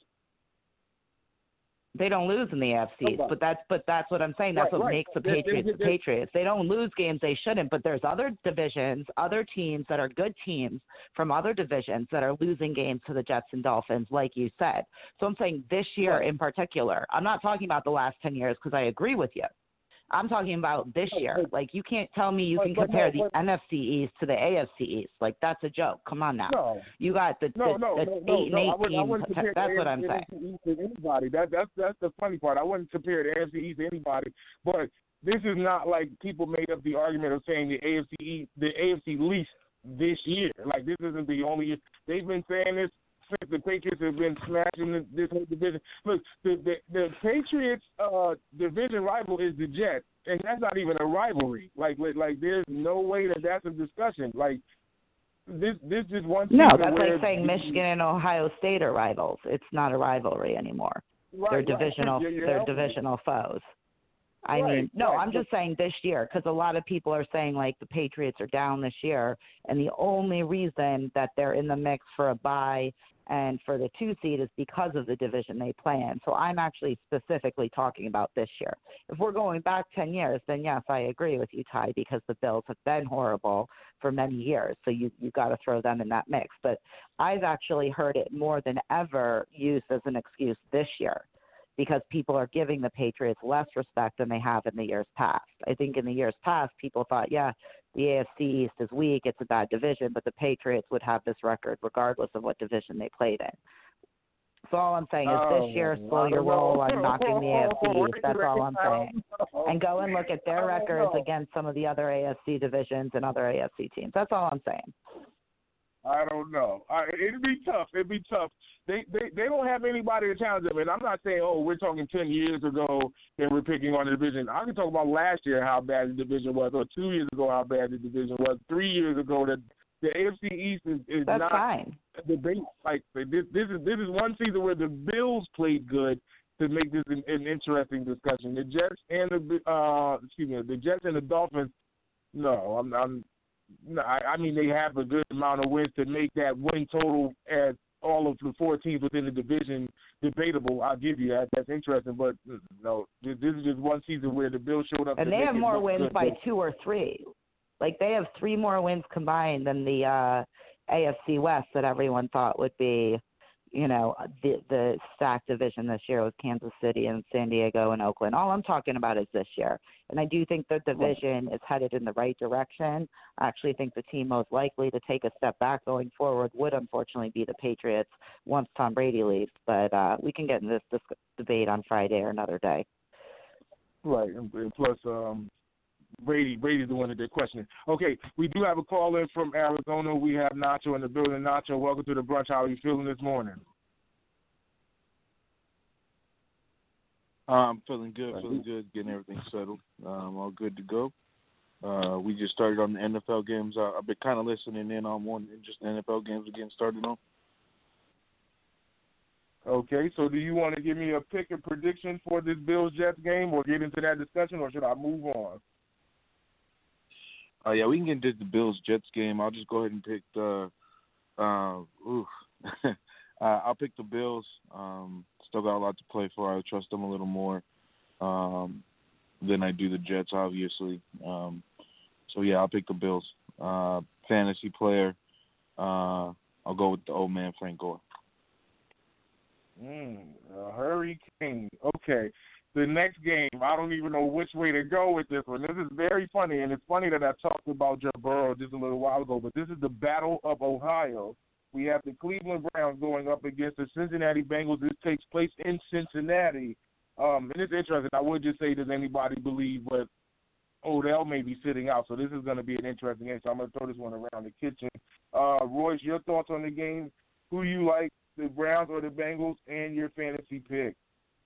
They don't lose in the A F C, Nobody. but that's but that's what I'm saying. That's Right, what right. makes the They- they- Patriots they- the Patriots. They don't lose games they shouldn't, but there's other divisions, other teams that are good teams from other divisions that are losing games to the Jets and Dolphins, like you said. So I'm saying this year Right. in particular. I'm not talking about the last ten years because I agree with you. I'm talking about this But- year. but- Like, you can't tell me you but- can but compare no, the but- N F C East to the A F C East. Like, that's a joke. Come on now. No. You got the, No, the, no, the no, eight no, and no. eight I wouldn't, I teams. wouldn't compare That's the what I'm A F C saying. East to anybody. That, that's that's the funny part. I wouldn't compare the A F C East to anybody. But this is not like people made up the argument of saying the A F C East, the A F C least this year. Like, this isn't the only year. They've been saying this since the Patriots have been smashing this, this whole division. Look, the the, the Patriots' uh, division rival is the Jets. And that's not even a rivalry. Like, like, like, there's no way that that's a discussion. Like, this, this is one. No, season that's where like saying the- Michigan and Ohio State are rivals. It's not a rivalry anymore. Right, they're right. divisional. You're- you're they're helping. divisional foes. I Right, mean, no, right, I'm just saying this year because a lot of people are saying like the Patriots are down this year, and the only reason that they're in the mix for a bye and for the two seed is because of the division they play in. So I'm actually specifically talking about this year. If we're going back ten years, then yes, I agree with you, Ty, because the Bills have been horrible for many years. So you you got to throw them in that mix. But I've actually heard it more than ever used as an excuse this year, because people are giving the Patriots less respect than they have in the years past. I think in the years past, people thought, yeah, the A F C East is weak, it's a bad division, but the Patriots would have this record regardless of what division they played in. So all I'm saying is Oh, this year, I slow your don't roll know. on knocking the A F C East. That's all I'm I saying. don't know. And go and look at I their don't records know. against some of the other A F C divisions and other A F C teams. That's all I'm saying. I don't know. I, it'd be tough. It'd be tough. They, they they don't have anybody to challenge them. And I'm not saying, oh, we're talking ten years ago and we're picking on the division. I can talk about last year how bad the division was, or two years ago how bad the division was, three years ago that the A F C East is, is That's not fine. a debate. Like this, this is this is one season where the Bills played good to make this an, an interesting discussion. The Jets and the uh, excuse me, the Jets and the Dolphins. No, I'm. I'm no, I, I mean they have a good amount of wins to make that winning total at all of the four teams within the division debatable. I'll give you that. That's interesting, but no, this, this is just one season where the Bills showed up. And to they make have it more look wins good. by two or three. Like they have three more wins combined than the uh, A F C West that everyone thought would be, you know, the the stacked division this year with Kansas City and San Diego and Oakland. All I'm talking about is this year. And I do think the division is headed in the right direction. I actually think the team most likely to take a step back going forward would unfortunately be the Patriots once Tom Brady leaves. But uh, we can get in this, this debate on Friday or another day. Right, and, and plus um, Brady, Brady's the one that they're questioning. Okay, we do have a call in from Arizona. We have Nacho in the building. Nacho, welcome to the brunch. How are you feeling this morning? Uh, I'm feeling good, feeling good, getting everything settled. Um, all good to go. Uh, we just started on the N F L games. I, I've been kind of listening in on one, just the N F L games we're getting started on. Okay, so do you want to give me a pick and prediction for this Bills-Jets game or get into that discussion, or should I move on? Uh, yeah, we can get into the Bills-Jets game. I'll just go ahead and pick the uh, – oof. uh, I'll pick the Bills. Um, still got a lot to play for. I trust them a little more um, than I do the Jets, obviously. Um, so, yeah, I'll pick the Bills. Uh, fantasy player, uh, I'll go with the old man, Frank Gore. Mm, a hurricane. Okay. The next game, I don't even know which way to go with this one. This is very funny, and it's funny that I talked about Joe Burrow just a little while ago, but this is the Battle of Ohio. We have the Cleveland Browns going up against the Cincinnati Bengals. This takes place in Cincinnati. Um, and it's interesting. I would just say, does anybody believe what Odell may be sitting out? So this is going to be an interesting game. So I'm going to throw this one around the kitchen. Uh, Royce, your thoughts on the game? Who you like, the Browns or the Bengals, and your fantasy pick?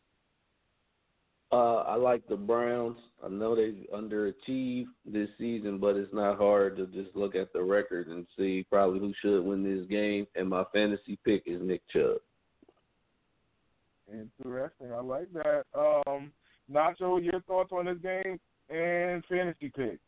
Uh, I like the Browns. I know they've underachieved this season, but it's not hard to just look at the record and see probably who should win this game. And my fantasy pick is Nick Chubb. Interesting. I like that. Um, Nacho, your thoughts on this game and fantasy pick?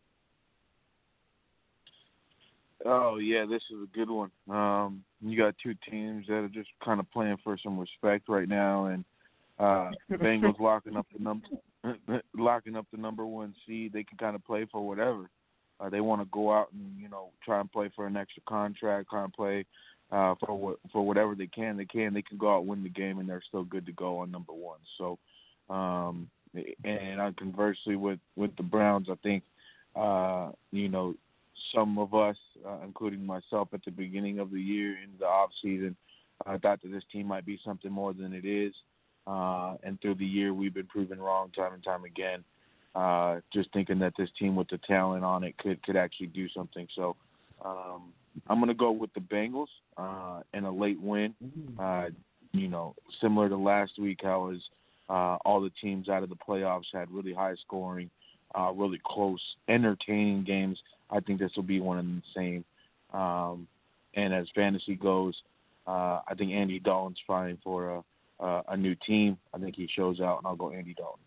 Oh, yeah, this is a good one. Um, you got two teams that are just kind of playing for some respect right now, and uh, Bengals locking up the number locking up the number one seed. They can kind of play for whatever. Uh, they want to go out and, you know, try and play for an extra contract, try and play uh, for what, for whatever they can. They can. They can go out and win the game, and they're still good to go on number one. So, um, and uh, conversely with, with the Browns, I think, uh, you know, some of us, uh, including myself at the beginning of the year in the off season, uh, thought that this team might be something more than it is. Uh, and through the year, we've been proven wrong time and time again. Uh, just thinking that this team with the talent on it could, could actually do something. So um, I'm going to go with the Bengals uh, in a late win. Uh, you know, similar to last week, how was uh, all the teams out of the playoffs had really high scoring, uh, really close, entertaining games. I think this will be one and the same. Um, and as fantasy goes, uh, I think Andy Dalton's fine for a, a, a new team. I think he shows out, and I'll go Andy Dalton.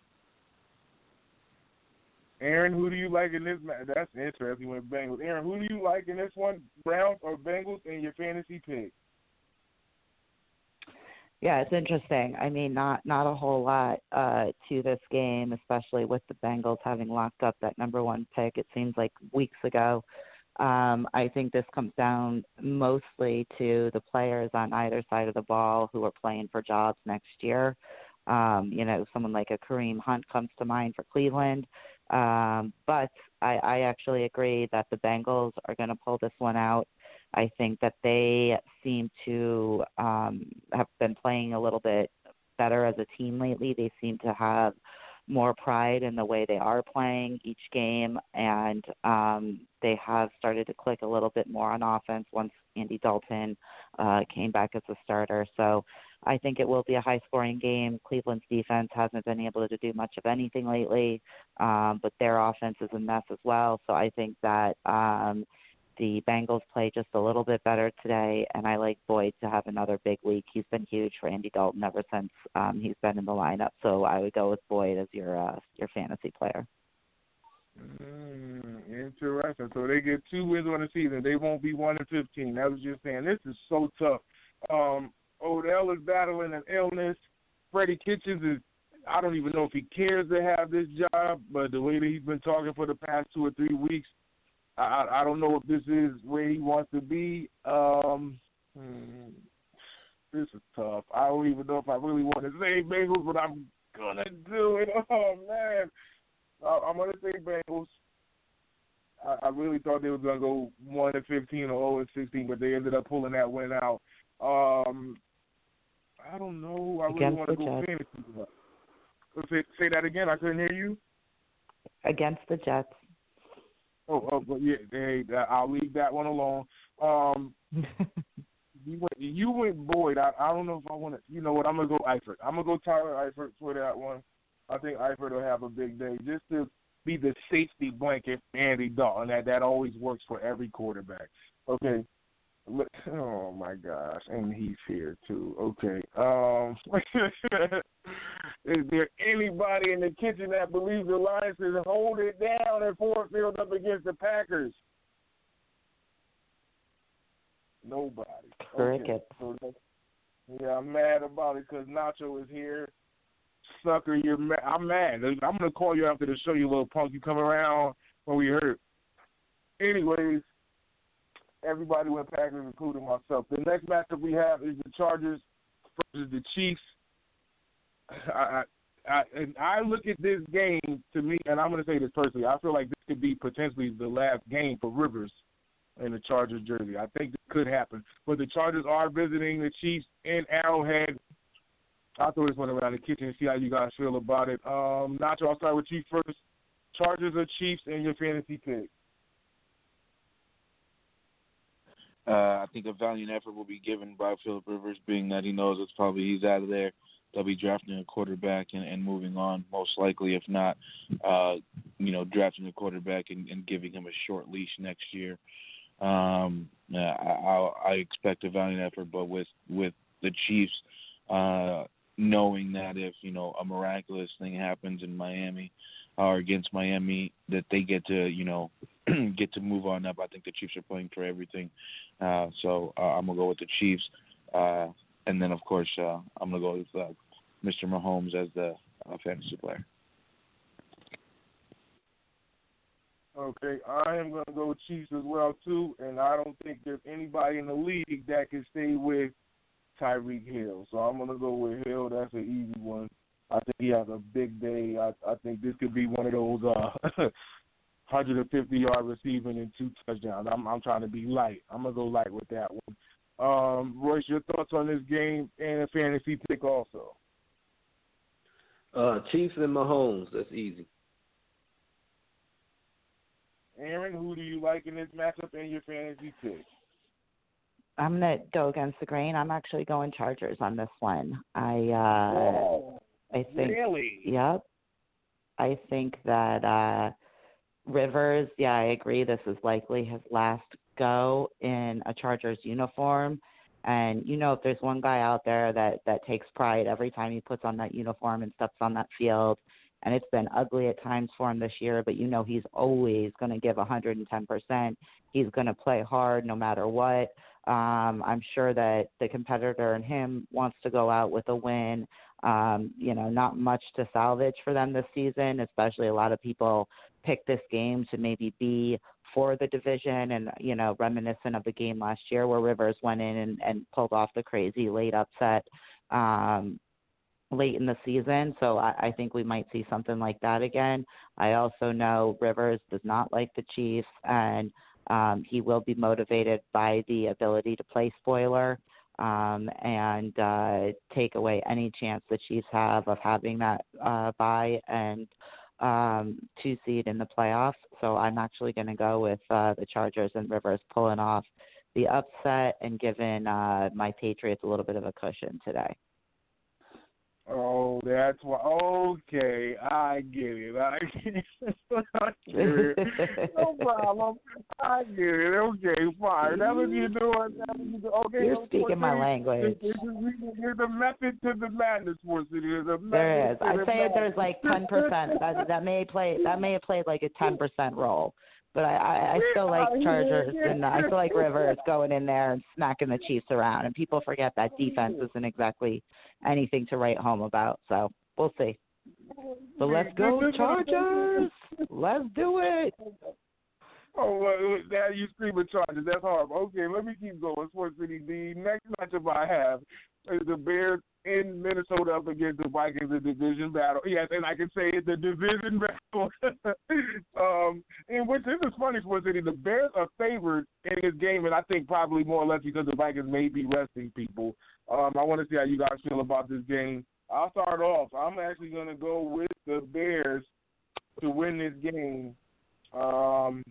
Aaron, who do you like in this match? That's interesting with Bengals. Aaron, who do you like in this one, Browns or Bengals, in your fantasy pick? Yeah, it's interesting. I mean, not not a whole lot uh, to this game, especially with the Bengals having locked up that number one pick. It seems like weeks ago. Um, I think this comes down mostly to the players on either side of the ball who are playing for jobs next year. Um, you know, someone like a Kareem Hunt comes to mind for Cleveland. Um, but I, I actually agree that the Bengals are going to pull this one out. I think that they seem to um, have been playing a little bit better as a team lately. They seem to have more pride in the way they are playing each game, and um, they have started to click a little bit more on offense once Andy Dalton uh, came back as a starter. So I think it will be a high-scoring game. Cleveland's defense hasn't been able to do much of anything lately, um, but their offense is a mess as well. So I think that um, the Bengals play just a little bit better today, and I like Boyd to have another big week. He's been huge for Andy Dalton ever since um, he's been in the lineup. So I would go with Boyd as your uh, your fantasy player. Mm, interesting. So they get two wins on the season. They won't be one and fifteen. That was just saying. This is so tough. Um, Odell is battling an illness. Freddie Kitchens is, I don't even know if he cares to have this job, but the way that he's been talking for the past two or three weeks, I, I don't know if this is where he wants to be. Um, hmm, this is tough. I don't even know if I really want to say Bengals, but I'm going to do it. Oh, man. I, I'm going to say Bengals. I, I really thought they were going to go one and fifteen or zero and sixteen, but they ended up pulling that win out. Um, I don't know. I really Against want to the go Jets. fantasy. Say, say that again. I couldn't hear you. Against the Jets. Oh, oh, but yeah, hey, I'll leave that one alone. Um, you went, you went Boyd. I, I don't know if I want to. You know what? I'm gonna go Eifert. I'm gonna go Tyler Eifert for that one. I think Eifert will have a big day, just to be the safety blanket for Andy Dalton. That that always works for every quarterback. Okay. Look, oh my gosh, and he's here too. Okay. Um, is there anybody in the kitchen that believes the Lions can hold it down at Ford Field up against the Packers? Nobody. Cricket. Okay. So, yeah, I'm mad about it because Nacho is here. Sucker, you're mad. I'm mad. I'm gonna call you after the show, you little punk. You come around when we hurt. Anyways. Everybody went Packers, including myself. The next matchup we have is the Chargers versus the Chiefs. I, I, I, and I look at this game, to me, and I'm going to say this personally, I feel like this could be potentially the last game for Rivers in the Chargers jersey. I think this could happen. But the Chargers are visiting the Chiefs in Arrowhead. I'll throw this one around the kitchen and see how you guys feel about it. Um, Nacho, I'll start with you first. Chargers or Chiefs in your fantasy pick? Uh, I think a valiant effort will be given by Phillip Rivers, being that he knows it's probably he's out of there. They'll be drafting a quarterback and, and moving on, most likely, if not, uh, you know, drafting a quarterback and, and giving him a short leash next year. Um, I, I, I expect a valiant effort, but with, with the Chiefs, uh, knowing that if, you know, a miraculous thing happens in Miami or against Miami, that they get to, you know, get to move on up. I think the Chiefs are playing for everything. Uh, so uh, I'm going to go with the Chiefs. Uh, and then, of course, uh, I'm going to go with uh, Mister Mahomes as the uh, fantasy player. Okay, I am going to go Chiefs as well, too, and I don't think there's anybody in the league that can stay with Tyreek Hill. So I'm going to go with Hill. That's an easy one. I think he has a big day. I, I think this could be one of those uh, one hundred fifty-yard receiving and two touchdowns. I'm, I'm trying to be light. I'm going to go light with that one. Um, Royce, your thoughts on this game and a fantasy pick also? Uh, Chiefs and Mahomes. That's easy. Aaron, who do you like in this matchup and your fantasy pick? I'm going to go against the grain. I'm actually going Chargers on this one. I uh, oh, I think, really? Yep. I think that uh, Rivers, yeah, I agree. This is likely his last go in a Chargers uniform. And, you know, if there's one guy out there that, that takes pride every time he puts on that uniform and steps on that field, and it's been ugly at times for him this year, but you know he's always going to give one hundred ten percent. He's going to play hard no matter what. Um, I'm sure that the competitor in him wants to go out with a win. Um, you know, not much to salvage for them this season, especially a lot of people pick this game to maybe be for the division and, you know, reminiscent of the game last year where Rivers went in and, and pulled off the crazy late upset um, late in the season. So I, I think we might see something like that again. I also know Rivers does not like the Chiefs, and um, he will be motivated by the ability to play spoiler um, and uh, take away any chance the Chiefs have of having that uh, bye and um, two seed in the playoffs. So I'm actually going to go with uh, the Chargers and Rivers pulling off the upset and giving uh, my Patriots a little bit of a cushion today. Oh, that's why. Okay, I get it. I get it. I get it. No problem. I get it. Okay, fine. That's what you're doing. That's what you're doing. Okay, you're speaking my language. There's a method to the madness, Sports City. There's a method. There is. To I'd the say madness. there's like ten percent. That that may play. That may have played like a ten percent role. But I, I, I still like Chargers, and I still like Rivers going in there and smacking the Chiefs around. And people forget that defense isn't exactly anything to write home about. So we'll see. So let's go Chargers. Let's do it. Oh, well, now you screaming Chargers. That's horrible. Okay, let me keep going. Sports City. The next matchup I have is the Bears in Minnesota up against the Vikings in division battle. Yes, and I can say it's the division battle. um, and which this is funny, Sports City. The Bears are favored in this game, and I think probably more or less because the Vikings may be resting people. Um, I want to see how you guys feel about this game. I'll start off. I'm actually going to go with the Bears to win this game. Um,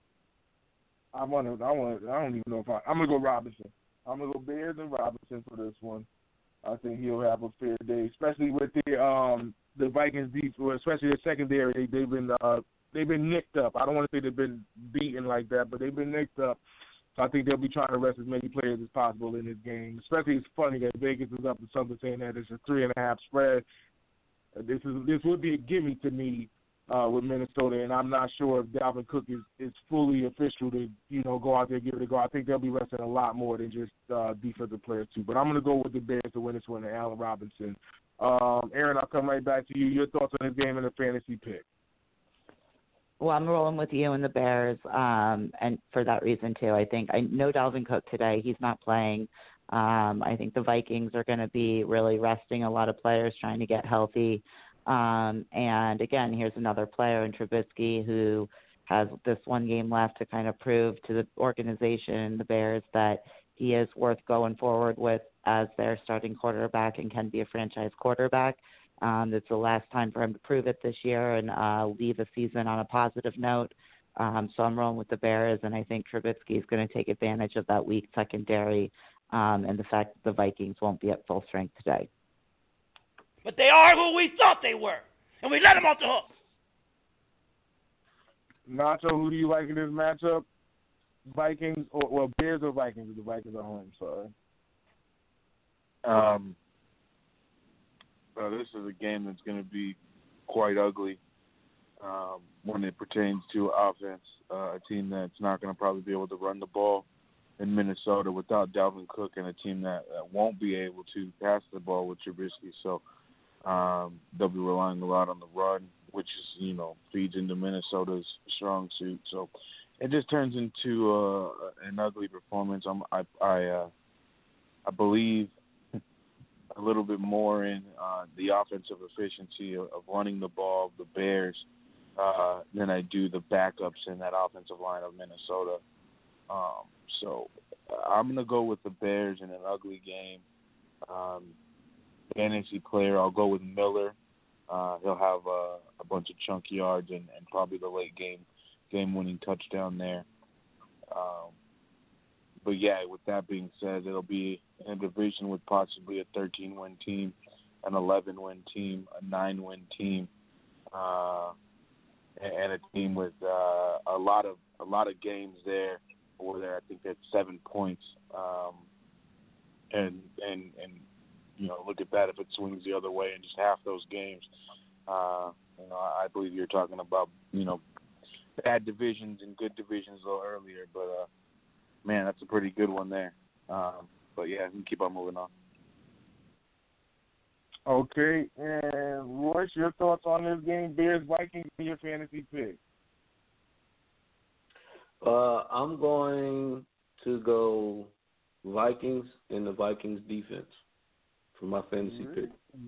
I want to. I want. I don't even know if I. I'm gonna go Robinson. I'm gonna go Bears and Robinson for this one. I think he'll have a fair day, especially with the um the Vikings defense, especially the secondary. They, they've been uh they've been nicked up. I don't want to say they've been beaten like that, but they've been nicked up. So I think they'll be trying to rest as many players as possible in this game. Especially, it's funny that Vegas is up to something saying that it's a three and a half spread. Uh, this is this would be a gimme to me. Uh, with Minnesota, and I'm not sure if Dalvin Cook is, is fully official to, you know, go out there and give it a go. I think they'll be resting a lot more than just uh, defensive players, too. But I'm going to go with the Bears to win this one and Allen Robinson. Um, Aaron, I'll come right back to you. Your thoughts on this game and the fantasy pick? Well, I'm rolling with you and the Bears, um, and for that reason, too. I think I know Dalvin Cook today. He's not playing. Um, I think the Vikings are going to be really resting a lot of players, trying to get healthy. Um, and again, here's another player in Trubisky who has this one game left to kind of prove to the organization, the Bears, that he is worth going forward with as their starting quarterback and can be a franchise quarterback. Um, it's the last time for him to prove it this year and uh, leave the season on a positive note. Um, so I'm rolling with the Bears, and I think Trubisky is going to take advantage of that weak secondary um, and the fact that the Vikings won't be at full strength today. But they are who we thought they were, and we let them off the hook. Nacho, who do you like in this matchup? Vikings or well, Bears or Vikings? The Vikings are home. Sorry. Um, uh, this is a game that's going to be quite ugly um, when it pertains to offense. Uh, a team that's not going to probably be able to run the ball in Minnesota without Dalvin Cook, and a team that, that won't be able to pass the ball with Trubisky. So um, they'll be relying a lot on the run, which is, you know, feeds into Minnesota's strong suit. So it just turns into uh, an ugly performance. I'm, I I, uh, I believe a little bit more in uh, the offensive efficiency of, of running the ball of the Bears uh, than I do the backups in that offensive line of Minnesota. Um, so I'm going to go with the Bears in an ugly game. Um, fantasy player, I'll go with Miller. Uh, he'll have uh, a bunch of chunk yards and, and probably the late game game-winning touchdown there. Um, but, yeah, with that being said, it'll be in a division with possibly a thirteen-win team, an eleven-win team, a nine-win team, uh, and a team with uh, a lot of a lot of games there where they're, I think that's seven points. Um, and and and you know, look at that if it swings the other way in just half those games. Uh, you know, I believe you're talking about, you know, bad divisions and good divisions a little earlier, but uh, man, that's a pretty good one there. Um, but yeah, we can keep on moving on. Okay, and Royce, your thoughts on this game, Bears Vikings, and your fantasy pick? Uh, I'm going to go Vikings and the Vikings defense for my fantasy Mm-hmm. pick.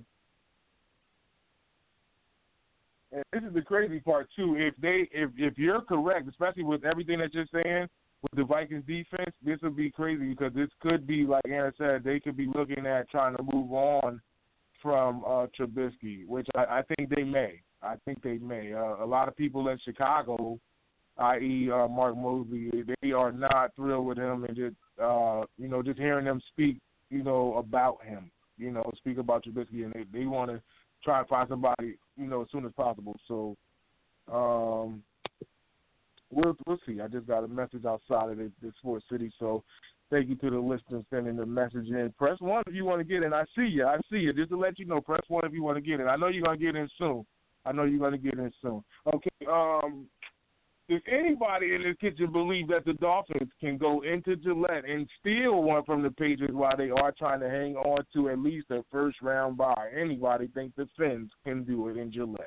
And this is the crazy part too. If they, if if you're correct, especially with everything that you're saying with the Vikings defense, this would be crazy because this could be, like Anna said, they could be looking at trying to move on from uh, Trubisky, which I, I think they may. I think they may. Uh, a lot of people in Chicago, that is, uh, Mark Mosley, they are not thrilled with him, and just uh, you know, just hearing them speak, you know, about him, you know, speak about Trubisky, and they they want to try and find somebody, you know, as soon as possible. So, um, we'll we'll see. I just got a message outside of the, the Sports City, so thank you to the listeners sending the message in. Press one if you want to get in. I see you. I see you. Just to let you know, press one if you want to get in. I know you're gonna get in soon. I know you're gonna get in soon. Okay. Um, does anybody in this kitchen believe that the Dolphins can go into Gillette and steal one from the Patriots while they are trying to hang on to at least a first round bye? Anybody think the Fins can do it in Gillette?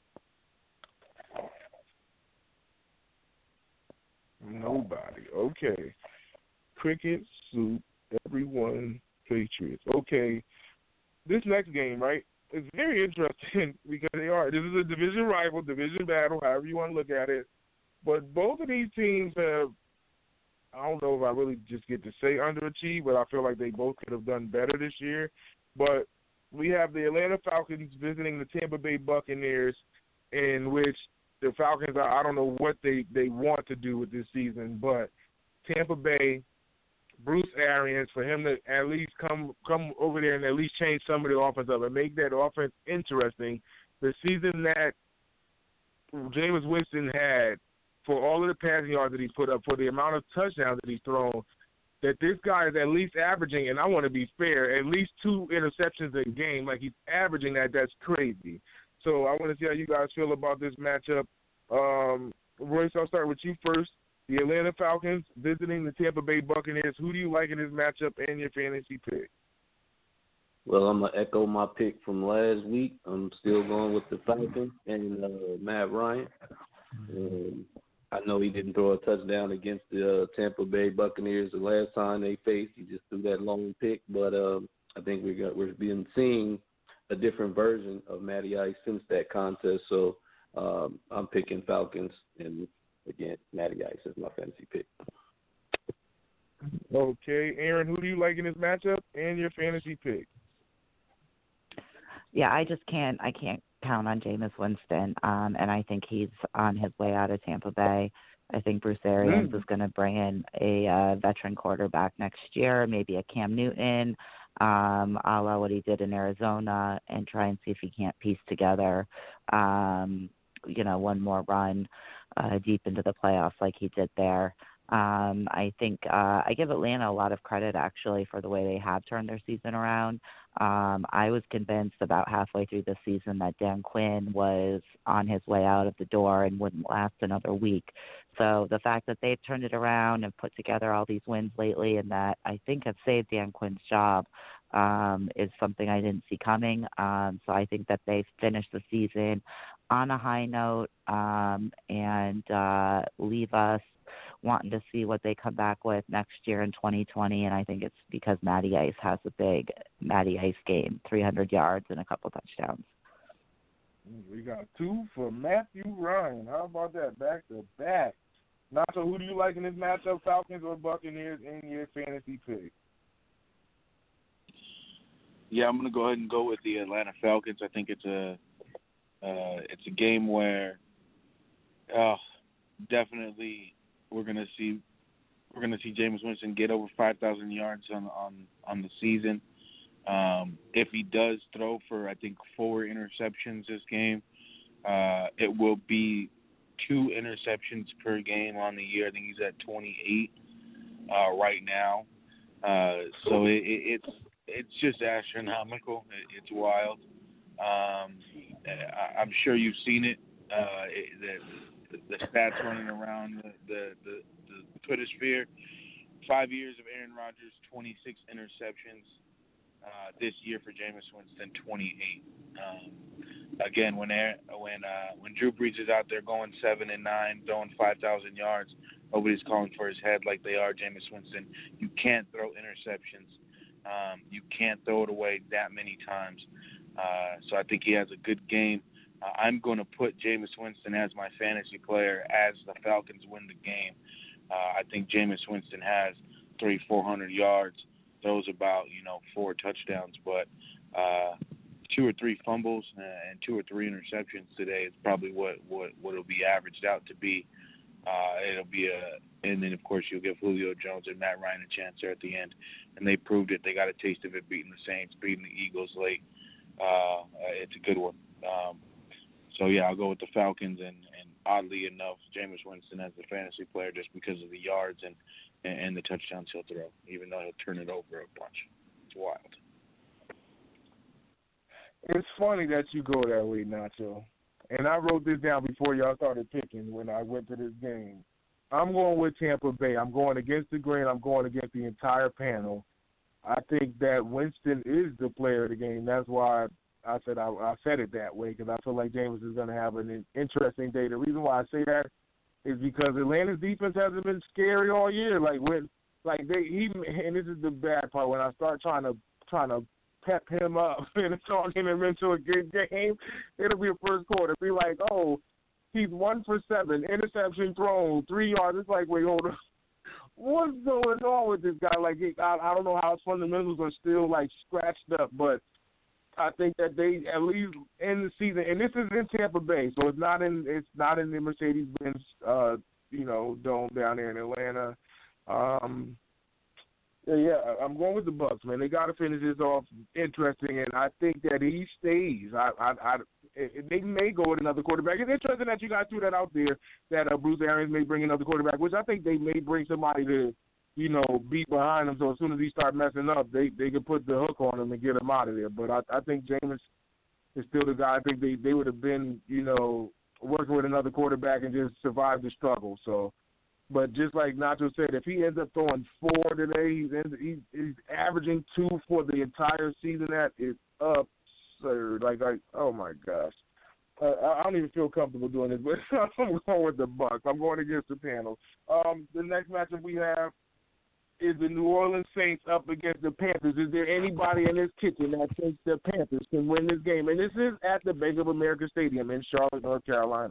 Nobody. Okay. Cricket, soup, everyone, Patriots. Okay. This next game, right, is very interesting because they are. This is a division rival, division battle, however you want to look at it. But both of these teams have, I don't know if I really just get to say underachieved, but I feel like they both could have done better this year. But we have the Atlanta Falcons visiting the Tampa Bay Buccaneers, in which the Falcons, I don't know what they, they want to do with this season, but Tampa Bay, Bruce Arians, for him to at least come come over there and at least change some of the offense up and make that offense interesting. The season that Jameis Winston had, for all of the passing yards that he put up, for the amount of touchdowns that he's thrown, that this guy is at least averaging, and I want to be fair, at least two interceptions a game. Like, he's averaging that. That's crazy. So I want to see how you guys feel about this matchup. Um, Royce, I'll start with you first. The Atlanta Falcons visiting the Tampa Bay Buccaneers. Who do you like in this matchup and your fantasy pick? Well, I'm going to echo my pick from last week. I'm still going with the Falcons and uh, Matt Ryan. Um, I know he didn't throw a touchdown against the uh, Tampa Bay Buccaneers the last time they faced. He just threw that long pick. But um, I think we got, we're been seeing a different version of Matty Ice since that contest. So um, I'm picking Falcons, and, again, Matty Ice is my fantasy pick. Okay. Aaron, who do you like in this matchup and your fantasy pick? Yeah, I just can't. I can't count on Jameis Winston, um, and I think he's on his way out of Tampa Bay. I think Bruce Arians mm. is going to bring in a uh, veteran quarterback next year, maybe a Cam Newton, um, a la what he did in Arizona, and try and see if he can't piece together, um, you know, one more run uh, deep into the playoffs like he did there. Um, I think uh, I give Atlanta a lot of credit, actually, for the way they have turned their season around. Um, I was convinced about halfway through the season that Dan Quinn was on his way out of the door and wouldn't last another week. So the fact that they've turned it around and put together all these wins lately and that I think have saved Dan Quinn's job um, is something I didn't see coming. Um, so I think that they finished the season on a high note um, and uh, leave us wanting to see what they come back with next year in twenty twenty, and I think it's because Matty Ice has a big Matty Ice game, three hundred yards and a couple touchdowns. We got two for Matthew Ryan. How about that? Back to back. Nacho, who do you like in this matchup, Falcons or Buccaneers, in your fantasy pick? Yeah, I'm going to go ahead and go with the Atlanta Falcons. I think it's a uh, it's a game where uh, definitely we're going to see we're going to see Jameis Winston get over five thousand yards on on on the season. Um, if he does throw for, I think, four interceptions this game, uh, it will be two interceptions per game on the year. I think he's at twenty-eight uh, right now. Uh, so it, it, it's it's just astronomical. It, it's wild. Um, I, I'm sure you've seen it. Uh, it the, the stats running around the the, the, the Twittersphere. Five years of Aaron Rodgers, twenty-six interceptions. Uh, this year for Jameis Winston, twenty-eight. Um, again, when Aaron, when uh, when Drew Brees is out there going seven and nine, throwing five thousand yards, nobody's calling for his head like they are Jameis Winston. You can't throw interceptions. Um, you can't throw it away that many times. Uh, so I think he has a good game. Uh, I'm going to put Jameis Winston as my fantasy player as the Falcons win the game. Uh, I think Jameis Winston has three, four hundred yards. Throws about, you know, four touchdowns, but uh, two or three fumbles and two or three interceptions today is probably what, what, what it'll be averaged out to be. Uh, it'll be a, and then of course you'll give Julio Jones and Matt Ryan a chance there at the end, and they proved it. They got a taste of it beating the Saints, beating the Eagles late. Uh, it's a good one. Um, so yeah, I'll go with the Falcons, and, and oddly enough, Jameis Winston as the fantasy player just because of the yards and. and the touchdowns he'll throw, even though he'll turn it over a bunch. It's wild. It's funny that you go that way, Nacho. And I wrote this down before y'all started picking when I went to this game. I'm going with Tampa Bay. I'm going against the grain. I'm going against the entire panel. I think that Winston is the player of the game. That's why I said I, I said it that way, because I feel like James is going to have an interesting day. The reason why I say that is because Atlanta's defense hasn't been scary all year. Like when, like they, he, and this is the bad part. When I start trying to trying to pep him up and talking him into a good game, it'll be a first quarter. Be like, oh, he's one for seven, interception thrown, three yards. It's like, wait, hold on, what's going on with this guy? Like, I, I don't know how his fundamentals are still like scratched up, but I think that they at least end the season, and this is in Tampa Bay, so it's not in it's not in the Mercedes-Benz, uh, you know, dome down there in Atlanta. Um, yeah, I'm going with the Bucs, man. They got to finish this off interesting, and I think that he stays. I, I, I, they may go with another quarterback. It's interesting that you guys threw that out there that uh, Bruce Arians may bring another quarterback, which I think they may bring somebody to, you know, beat behind him, so as soon as he start messing up, they they can put the hook on him and get him out of there. But I, I think Jameis is still the guy. I think they, they would have been, you know, working with another quarterback and just survived the struggle. So, but just like Nacho said, if he ends up throwing four today, he's, in, he's, he's averaging two for the entire season. That is absurd. Like, like oh, my gosh. Uh, I don't even feel comfortable doing this, but I'm going with the Bucs. I'm going against the panel. Um, the next matchup we have is the New Orleans Saints up against the Panthers. Is there anybody in this kitchen that thinks the Panthers can win this game? And this is at the Bank of America Stadium in Charlotte, North Carolina.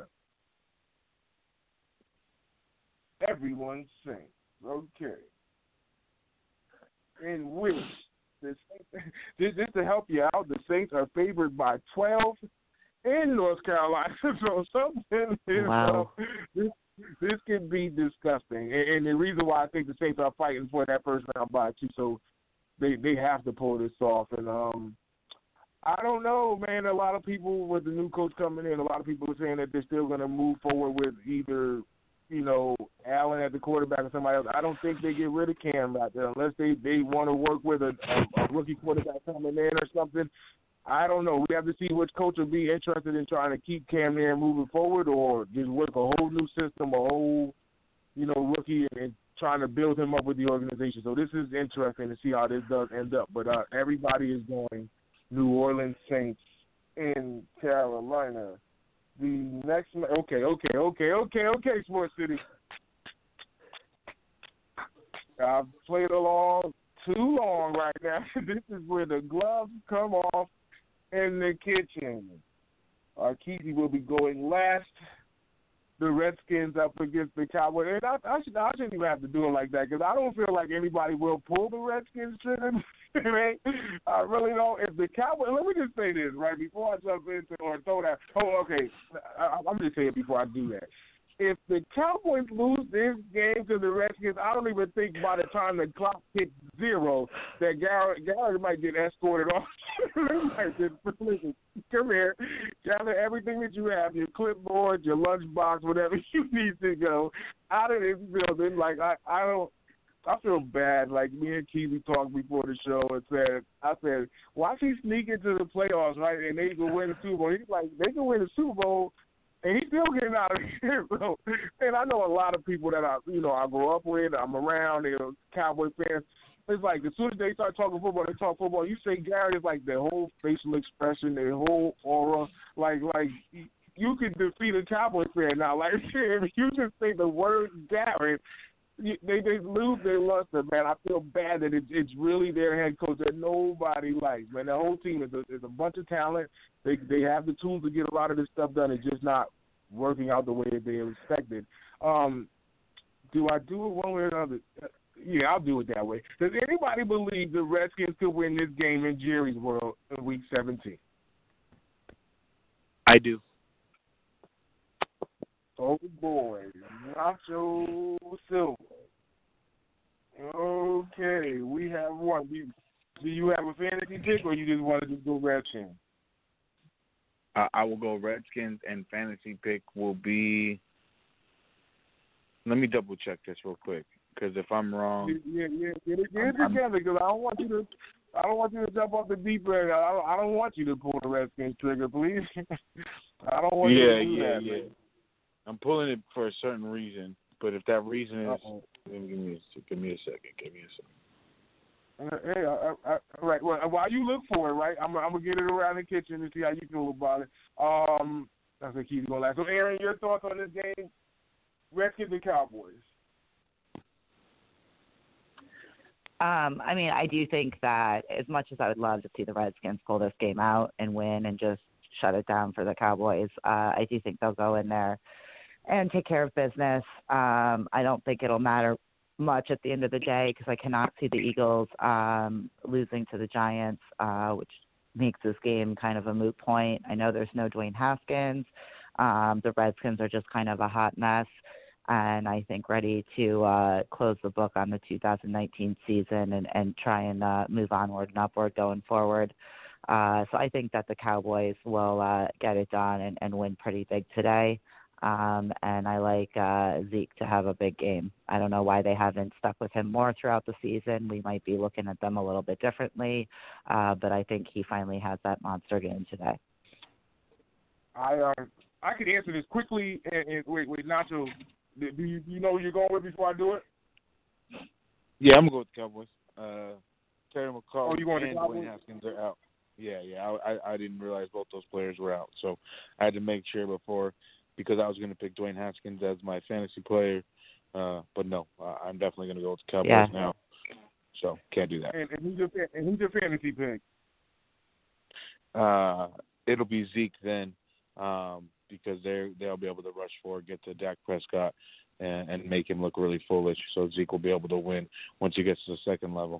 Everyone's Saints. Okay. In which, the Saints, just, just to help you out, the Saints are favored by twelve in North Carolina. So something is wow. uh, this, This could be disgusting, and, and the reason why I think the Saints are fighting for that first round bye too, so they they have to pull this off. And um, I don't know, man. A lot of people with the new coach coming in, a lot of people are saying that they're still going to move forward with either you know, Allen at the quarterback or somebody else. I don't think they get rid of Cam right there unless they, they want to work with a, a, a rookie quarterback coming in or something. I don't know. We have to see which coach will be interested in trying to keep Cam there moving forward or just work a whole new system, a whole, you know, rookie and, and trying to build him up with the organization. So this is interesting to see how this does end up. But uh, everybody is going New Orleans Saints in Carolina. The next, okay, okay, okay, okay, okay, Sports City. I've played along too long right now. This is where the gloves come off in the kitchen. Arkeezy will be going last. The Redskins up against the Cowboys. And I, I, should, I shouldn't even have to do it like that because I don't feel like anybody will pull the Redskins trigger. I really don't. If the Cowboys, let me just say this, right, before I jump into or throw that. Oh, okay. I, I'm just saying it before I do that. If the Cowboys lose this game to the Redskins, I don't even think by the time the clock hits zero that Garrett, Garrett might get escorted off. might just, listen, come here, gather everything that you have, your clipboard, your lunchbox, whatever you need to go out of this building. Like, I, I don't, I feel bad. Like, me and Keezy talked before the show and said, I said, watch he sneak into the playoffs, right, and they can win the Super Bowl. He's like, they can win the Super Bowl, and he's still getting out of here. So, and I know a lot of people that I, you know, I grew up with, I'm around, they're Cowboy fans. It's like as soon as they start talking football, they talk football. You say Garrett is like their whole facial expression, their whole aura. Like, like you can defeat a Cowboy fan now. Like, if you just say the word Garrett, they they lose their luster, man. I feel bad that it, it's really their head coach that nobody likes, man. The whole team is a, is a bunch of talent. They they have the tools to get a lot of this stuff done. It's just not working out the way that they expected. Um, do I do it one way or another? Yeah, I'll do it that way. Does anybody believe the Redskins could win this game in Jerry's World in Week seventeen? I do. Oh, boy. Nacho Silva. Okay, we have one. Do you, do you have a fantasy pick, or you just want to just go Redskins? Uh, I will go Redskins, and fantasy pick will be – let me double-check this real quick, because if I'm wrong – Yeah, yeah, get it, get it together, because I don't want you to – I don't want you to jump off the deep end. I don't, I don't want you to pull the Redskins trigger, please. I don't want yeah, you to do yeah, that. Yeah, yeah, yeah. I'm pulling it for a certain reason, but if that reason is, give me, give me, a, give me a second, give me a Uh, second. hey, uh, uh, all right. Well, while you look for it, right, I'm, I'm gonna get it around the kitchen and see how you feel about it. Um, that's what Keith's gonna last. So, Aaron, your thoughts on this game? Redskins and Cowboys. Um, I mean, I do think that as much as I would love to see the Redskins pull this game out and win and just shut it down for the Cowboys, uh, I do think they'll go in there and take care of business. Um, I don't think it'll matter much at the end of the day because I cannot see the Eagles um, losing to the Giants, uh, which makes this game kind of a moot point. I know there's no Dwayne Haskins. Um, the Redskins are just kind of a hot mess, and I think ready to uh, close the book on the two thousand nineteen season and, and try and uh, move onward and upward going forward. Uh, so I think that the Cowboys will uh, get it done and, and win pretty big today. Um, and I like uh, Zeke to have a big game. I don't know why they haven't stuck with him more throughout the season. We might be looking at them a little bit differently, uh, but I think he finally has that monster game today. I uh, I can answer this quickly. And, and wait, wait, Nacho, do you, you know who you're going with before I do it? Yeah, I'm gonna go with the Cowboys. Uh, Terry McCall oh, you going and to Cowboys? Dwayne Haskins are out. Yeah, yeah. I, I I didn't realize both those players were out, so I had to make sure before. Because I was going to pick Dwayne Haskins as my fantasy player. Uh, but no, uh, I'm definitely going to go with the Cowboys yeah. now. So, can't do that. And, and, who's your, and who's your fantasy pick? Uh, it'll be Zeke then um, because they they'll be able to rush forward, get to Dak Prescott, and, and make him look really foolish. So, Zeke will be able to win once he gets to the second level.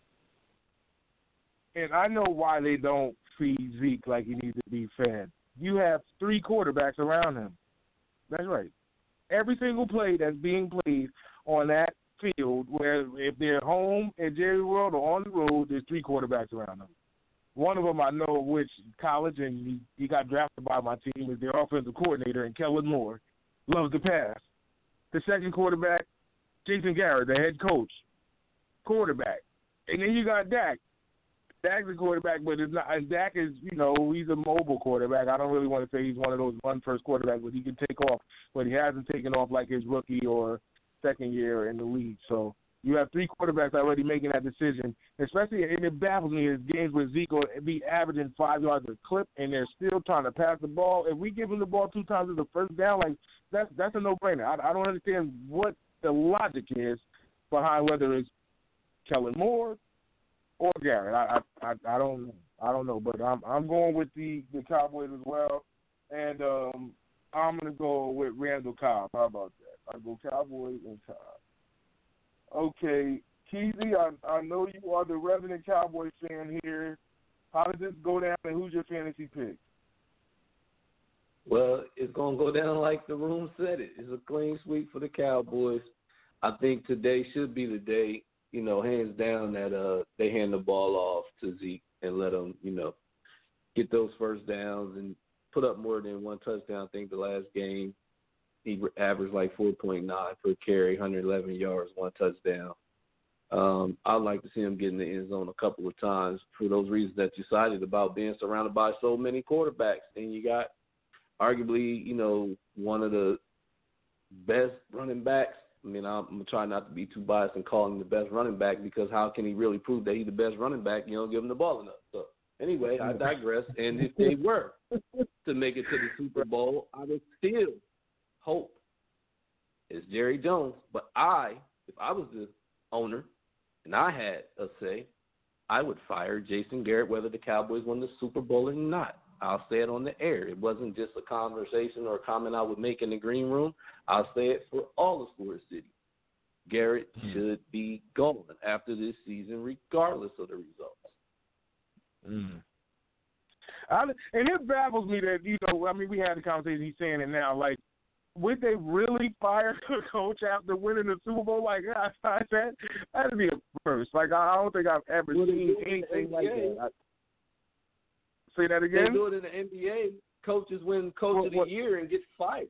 And I know why they don't feed Zeke like he needs to be fed. You have three quarterbacks around him. That's right. Every single play that's being played on that field, where if they're home at Jerry World or on the road, there's three quarterbacks around them. One of them I know which college, and he, he got drafted by my team, is their offensive coordinator, and Kellen Moore loves to pass. the second quarterback, Jason Garrett, the head coach, quarterback. And then you got Dak. Dak's a quarterback, but it's not. And Dak is, you know, he's a mobile quarterback. I don't really want to say he's one of those run-first quarterbacks, but he can take off. But he hasn't taken off like his rookie or second year in the league. So you have three quarterbacks already making that decision, especially, and it baffles me, is games where Zeke will be averaging five yards a clip, and they're still trying to pass the ball. If we give him the ball two times as a first down, like, that's, that's a no-brainer. I, I don't understand what the logic is behind whether it's Kellen Moore or Garrett. I, I I don't I don't know, but I'm I'm going with the, the Cowboys as well, and um, I'm gonna go with Randall Cobb. How about that? I go Cowboys and Cobb. Okay, Keezy, I I know you are the resident Cowboys fan here. How does this go down, and who's your fantasy pick? Well, it's gonna go down like the room said it. It's a clean sweep for the Cowboys. I think today should be the day, you know, hands down, that uh they hand the ball off to Zeke and let him, you know, get those first downs and put up more than one touchdown. I think the last game he averaged like four point nine per carry, one hundred eleven yards, one touchdown. Um, I'd like to see him get in the end zone a couple of times for those reasons that you cited about being surrounded by so many quarterbacks. And you got arguably, you know, one of the best running backs. I mean, I'm, I'm trying not to be too biased and call him the best running back, because how can he really prove that he's the best running back? You don't give him the ball enough. So anyway, I digress. And if they were to make it to the Super Bowl, I would still hope it's Jerry Jones. But I, if I was the owner and I had a say, I would fire Jason Garrett whether the Cowboys won the Super Bowl or not. I'll say it on the air. It wasn't just a conversation or a comment I would make in the green room. I'll say it for all of Sports City. Garrett hmm. should be gone after this season, regardless of the results. Mm. I, and it baffles me that, you know, I mean, we had the conversation, he's saying it now, like, would they really fire the coach after winning the Super Bowl? Like, I, I, that that'd be a first. Like, I don't think I've ever well, seen anything like that. I, say that again? They do it in the N B A. Coaches win Coach what, of the what, Year and get fired.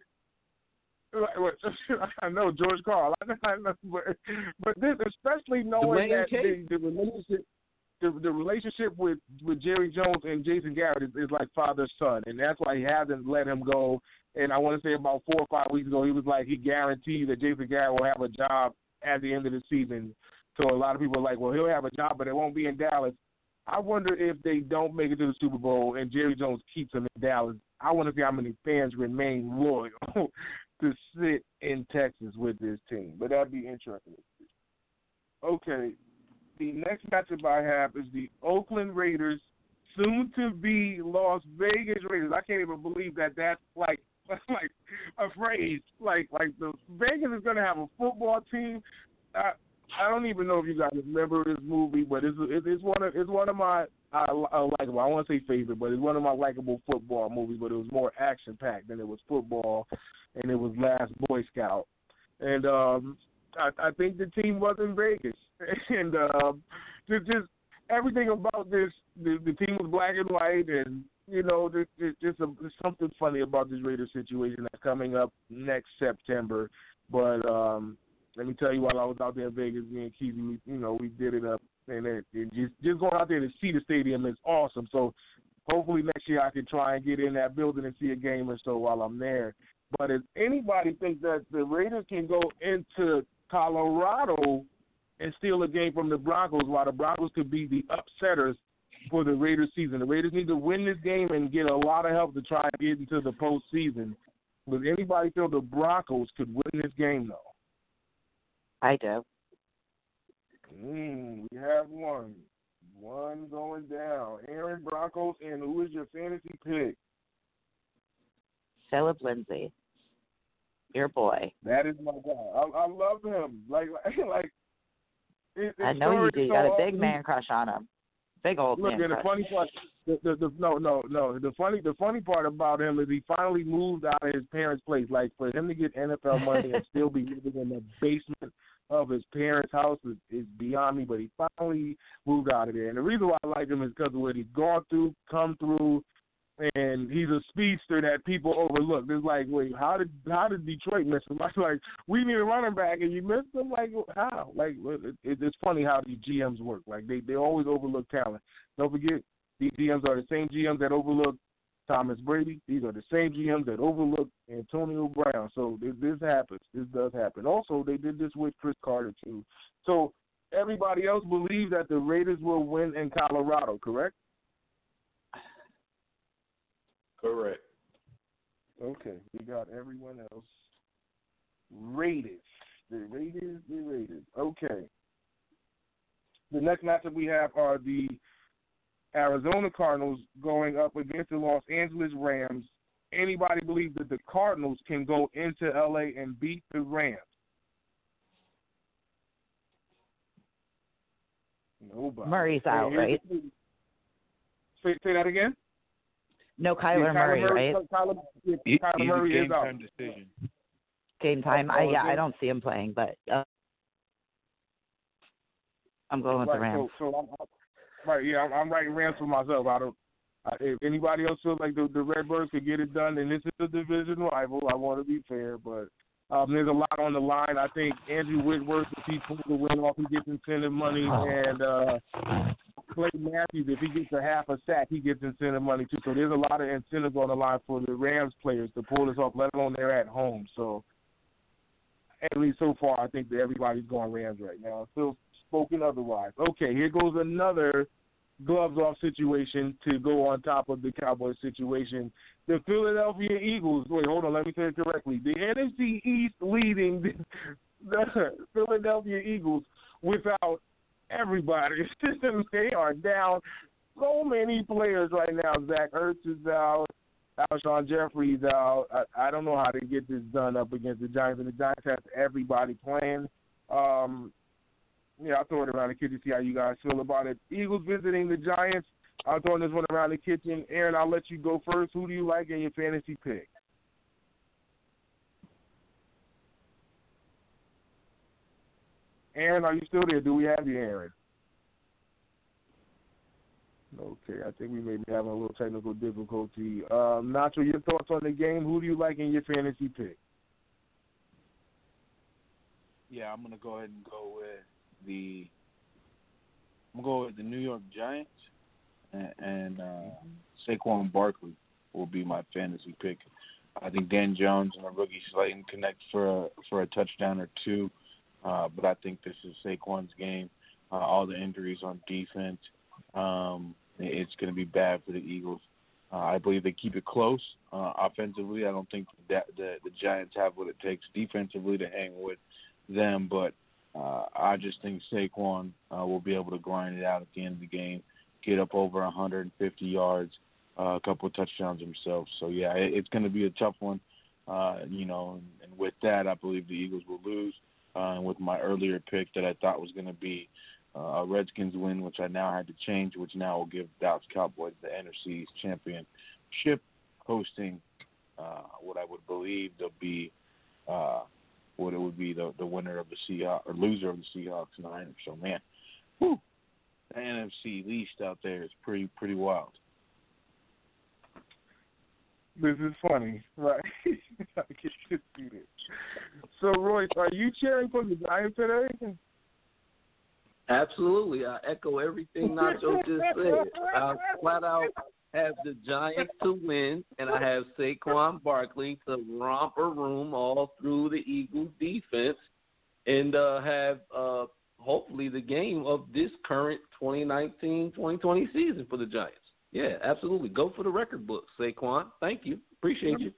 I know, George Karl. I know, but, but this, especially knowing that the, the relationship, the, the relationship with, with Jerry Jones and Jason Garrett is, is like father-son, and that's why he hasn't let him go. And I want to say about four or five weeks ago, he was like, he guaranteed that Jason Garrett will have a job at the end of the season. So a lot of people are like, well, he'll have a job, but it won't be in Dallas. I wonder if they don't make it to the Super Bowl and Jerry Jones keeps him in Dallas. I want to see how many fans remain loyal to sit in Texas with this team. But that'd be interesting. Okay, the next matchup I have is the Oakland Raiders, soon to be Las Vegas Raiders. I can't even believe that that's like like a phrase. Like like the Vegas is going to have a football team. Uh, I don't even know if you guys remember this movie, but it's it's one of it's one of my I, I likable. I won't say favorite, but it's one of my likable football movies. But it was more action packed than it was football, and it was Last Boy Scout. And um, I, I think the team was in Vegas, and um, just, just everything about this. The, the team was black and white, and you know, there's, there's just a, there's something funny about this Raiders situation that's coming up next September. But um, let me tell you, while I was out there in Vegas, me and Keezy, we, you know, we did it up, and it, it just just going out there to see the stadium is awesome. So hopefully next year I can try and get in that building and see a game or so while I'm there. But if anybody thinks that the Raiders can go into Colorado and steal a game from the Broncos, while the Broncos could be the upsetters for the Raiders season, the Raiders need to win this game and get a lot of help to try and get into the postseason. Does anybody feel the Broncos could win this game, though? I do. Mm, we have one. One going down. Aaron, Broncos, and who is your fantasy pick? Philip Lindsay. Your boy. That is my guy. I, I love him. Like, like. It, I know you do. You got a big man crush on him. Big old Look, man and the crush. funny part, the, the, the, no, no, no. The funny, the funny part about him is he finally moved out of his parents' place. Like, for him to get N F L money and still be living in the basement of his parents' house is, is beyond me. But he finally moved out of there. And the reason why I like him is because of what he's gone through, come through. and he's a speedster that people overlook. It's like, wait, how did how did Detroit miss him? Like, like we need a running back and you missed him. Like, how? Like, it, it's funny how these G Ms work. Like, they they always overlook talent. Don't forget, these G Ms are the same G Ms that overlook Thomas Brady. These are the same G Ms that overlook Antonio Brown. So this, this happens. This does happen. Also, they did this with Chris Carter too. So everybody else believes that the Raiders will win in Colorado, correct? Correct. Okay, we got everyone else. Raiders. The Raiders, the Raiders. Okay. The next matchup we have are the Arizona Cardinals going up against the Los Angeles Rams. Anybody believe that the Cardinals can go into L A and beat the Rams? Nobody. Murray's out, hey, right? Say, say that again? No Kyler, yeah, Murray, Kyler, right? Kyler, yeah, He, Kyler he's Murray a game is out. time decision. Game time. Oh, I, yeah, okay. I don't see him playing, but uh, I'm going with right, the Rams. So, so I'm, I'm, right, yeah, I'm, I'm writing Rams for myself. I don't. I, if anybody else feels like the, the Redbirds could get it done, and this is a division rival, I want to be fair, but um, there's a lot on the line. I think Andrew Whitworth, if he pulls the win off, he gets incentive money, and uh, Clay Matthews, if he gets a half a sack, he gets incentive money too. So there's a lot of incentives on the line for the Rams players to pull this off, let alone they're at home. So at least so far, I think that everybody's going Rams right now. Still spoken otherwise. Okay, here goes another gloves off situation to go on top of the Cowboys situation. The Philadelphia Eagles, wait, hold on, let me say it correctly. The N F C East leading the, the Philadelphia Eagles without everybody. They are down so many players right now. Zach Ertz is out. Alshon Jeffrey's out. I, I don't know how to get this done up against the Giants, and the Giants have everybody playing. Um, yeah, I'll throw it around the kitchen, see how you guys feel about it. Eagles visiting the Giants. I'm throwing this one around the kitchen. Aaron, I'll let you go first. Who do you like in your fantasy pick? Aaron, are you still there? Do we have you, Aaron? Okay, I think we may be having a little technical difficulty. Um, Nacho, your thoughts on the game? Who do you like in your fantasy pick? Yeah, I'm gonna go ahead and go with the. I'm gonna go with the New York Giants, and, and uh, Saquon Barkley will be my fantasy pick. I think Dan Jones and a rookie Slayton connect for a, for a touchdown or two, uh, but I think this is Saquon's game. Uh, all the injuries on defense, um, it's going to be bad for the Eagles. Uh, I believe they keep it close. Uh, offensively, I don't think that the, the Giants have what it takes defensively to hang with them, but uh, I just think Saquon uh, will be able to grind it out at the end of the game, get up over one hundred fifty yards, uh, a couple of touchdowns himself. So, yeah, it, it's going to be a tough one, uh, you know, and, and with that, I believe the Eagles will lose. Uh, and with my earlier pick that I thought was going to be uh, a Redskins win, which I now had to change, which now will give Dallas Cowboys the N F C East championship, hosting uh, what I would believe to be uh, what it would be the, the winner of the Seahawks or loser of the Seahawks and Niners. So, man, whew, the N F C East out there is pretty pretty wild. This is funny, right? I can just see this. So, Royce, are you cheering for the Giants today? Absolutely. I echo everything Nacho just said. I flat out have the Giants to win, and I have Saquon Barkley to romper room all through the Eagles defense and uh, have uh, hopefully the game of this current twenty nineteen twenty twenty season for the Giants. Yeah, absolutely. Go for the record book, Saquon. Thank you. Appreciate you.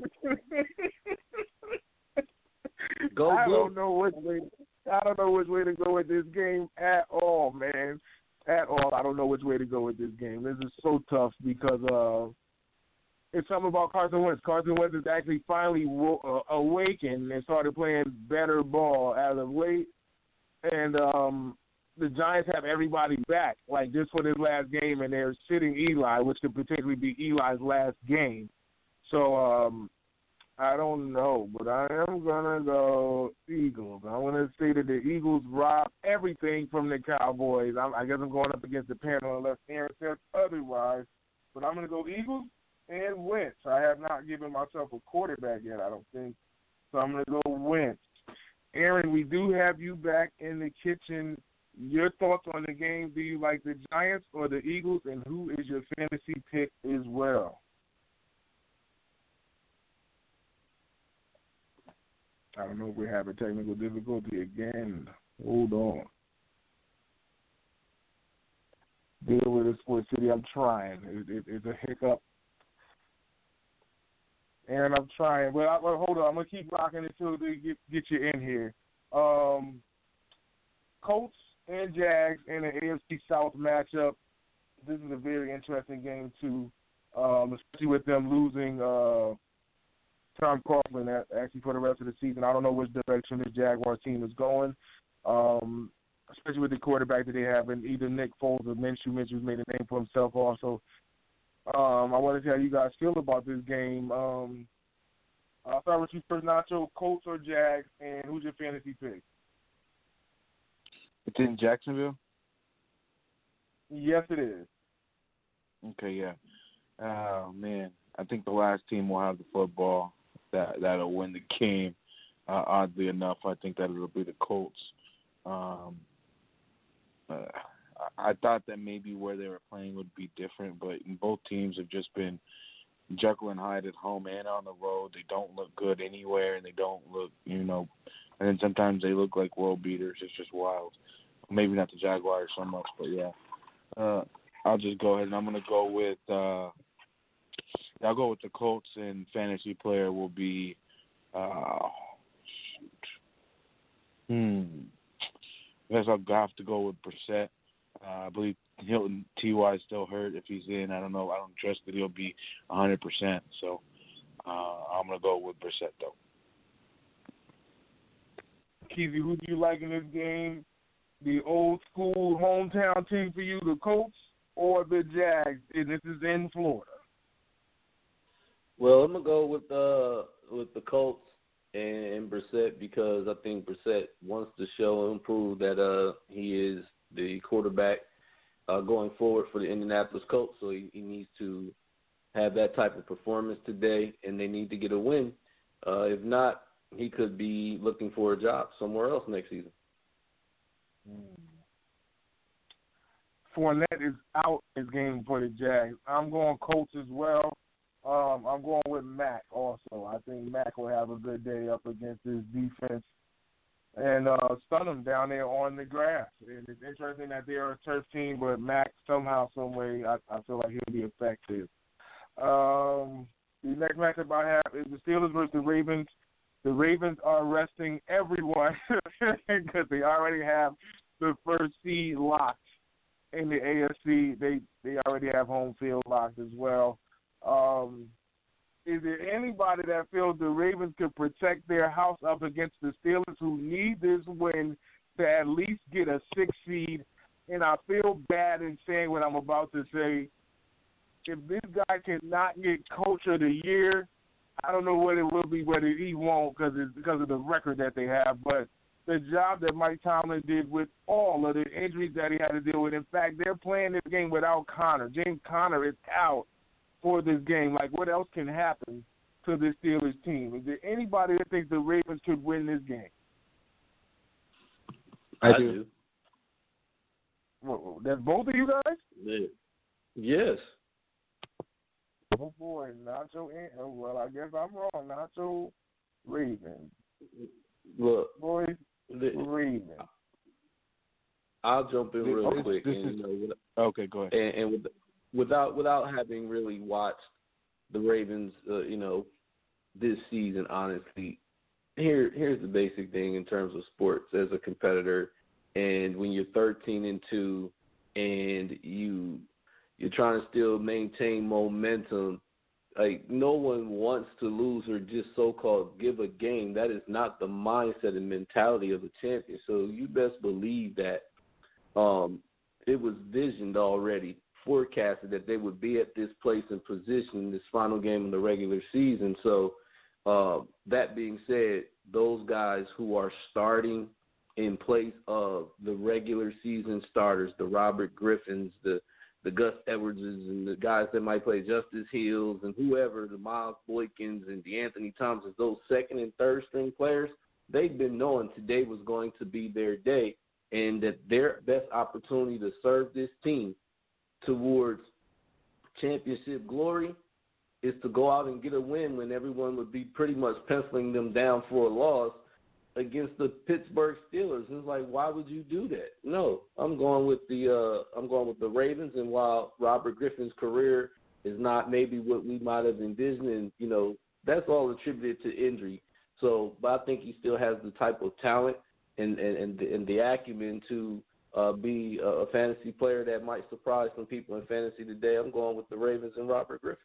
Go, I go. don't know which way. I don't know which way to go with this game at all, man. At all, I don't know which way to go with this game. This is so tough because uh, it's something about Carson Wentz. Carson Wentz has actually finally wo- uh, awakened and started playing better ball as of late, and um, the Giants have everybody back, like just for this last game, and they're sitting Eli, which could potentially be Eli's last game. So um, I don't know, but I am going to go Eagles. I want to say that the Eagles rob everything from the Cowboys. I, I guess I'm going up against the panel unless Aaron says otherwise, but I'm going to go Eagles. and Wentz. I have not given myself a quarterback yet, I don't think. So I'm going to go Wentz. Aaron, we do have you back in the kitchen. Your thoughts on the game? Do you like the Giants or the Eagles, and who is your fantasy pick as well? I don't know if we're having technical difficulty again. Hold on. Deal with it, Sports City. I'm trying. It, it, it's a hiccup. And I'm trying. Well, I, well, hold on. I'm going to keep rocking until they get, get you in here. Um, Colts and Jags in an A F C South matchup. This is a very interesting game, too, um, especially with them losing uh, Tom Coughlin actually for the rest of the season. I don't know which direction this Jaguars team is going, um, especially with the quarterback that they have in either Nick Foles or Minshew. Minshew's made a name for himself also. Um, I want to see how you guys feel about this game. Um, I'll start with you first, Nacho. Colts or Jags, and who's your fantasy pick? It's in Jacksonville? Yes, it is. Okay, yeah. Oh, man. I think the last team will have the football that, that'll win the game. Uh, oddly enough, I think that it'll be the Colts. Um, uh, I thought that maybe where they were playing would be different, but both teams have just been Jekyll and Hyde at home and on the road. They don't look good anywhere, and they don't look, you know, and then sometimes they look like world beaters. It's just wild. Maybe not the Jaguars so much, but yeah. Uh, I'll just go ahead, and I'm going to go with uh, – I'll go with the Colts, and fantasy player will be uh, – hmm. I guess I'll have to go with Brissett. Uh, I believe Hilton T Y is still hurt. If he's in, I don't know. I don't trust that he'll be one hundred percent. So uh, I'm going to go with Brissett, though. Keezy, who do you like in this game? The old school hometown team for you, the Colts, or the Jags? And this is in Florida. Well, I'm going to go with, uh, with the Colts and Brissett because I think Brissett wants to show and prove that uh, he is the quarterback uh, going forward for the Indianapolis Colts. So he, he needs to have that type of performance today, and they need to get a win. Uh, if not, he could be looking for a job somewhere else next season. Fournette is out this game for the Jags. I'm going Colts as well. Um, I'm going with Mack also. I think Mack will have a good day up against his defense and uh, stun them down there on the grass. And it's interesting that they're a turf team, but Mack somehow, some way, I, I feel like he'll be effective. Um, the next matchup I have is the Steelers versus the Ravens. The Ravens are resting everyone because they already have the first seed locked in the A F C. They they already have home field locked as well. Um, is there anybody that feels the Ravens could protect their house up against the Steelers who need this win to at least get a six seed? And I feel bad in saying what I'm about to say. If this guy cannot get Coach of the Year, I don't know what it will be, whether he won't because it's because of the record that they have. But the job that Mike Tomlin did with all of the injuries that he had to deal with. In fact, they're playing this game without Connor. James Conner is out for this game. Like, what else can happen to this Steelers team? Is there anybody that thinks the Ravens could win this game? I, I do. do. Well, that's both of you guys? Yeah. Yes. Oh, boy, Nacho. Oh, well, I guess I'm wrong. Nacho, Ravens. Look. Boys, the, Ravens. I'll jump in real this, quick. This and, is, you know, without, okay, go ahead. And, and with, without without having really watched the Ravens, uh, you know, this season, honestly, here here's the basic thing in terms of sports as a competitor. And when you're thirteen and two, and you you're trying to still maintain momentum, like no one wants to lose or just so-called give a game. That is not the mindset and mentality of a champion. So you best believe that um, it was visioned already, forecasted that they would be at this place and position in this final game of the regular season. So uh, that being said, those guys who are starting in place of the regular season starters, the Robert Griffins, the the Gus Edwardses and the guys that might play Justice Hills and whoever, the Miles Boykins and DeAnthony Thompson, those second and third string players, they've been knowing today was going to be their day and that their best opportunity to serve this team towards championship glory is to go out and get a win when everyone would be pretty much penciling them down for a loss against the Pittsburgh Steelers. It's like, why would you do that? No, I'm going with the uh, I'm going with the Ravens. And while Robert Griffin's career is not maybe what we might have envisioned, and you know that's all attributed to injury. So, but I think he still has the type of talent and and and the, and the acumen to uh, be a, a fantasy player that might surprise some people in fantasy today. I'm going with the Ravens and Robert Griffin.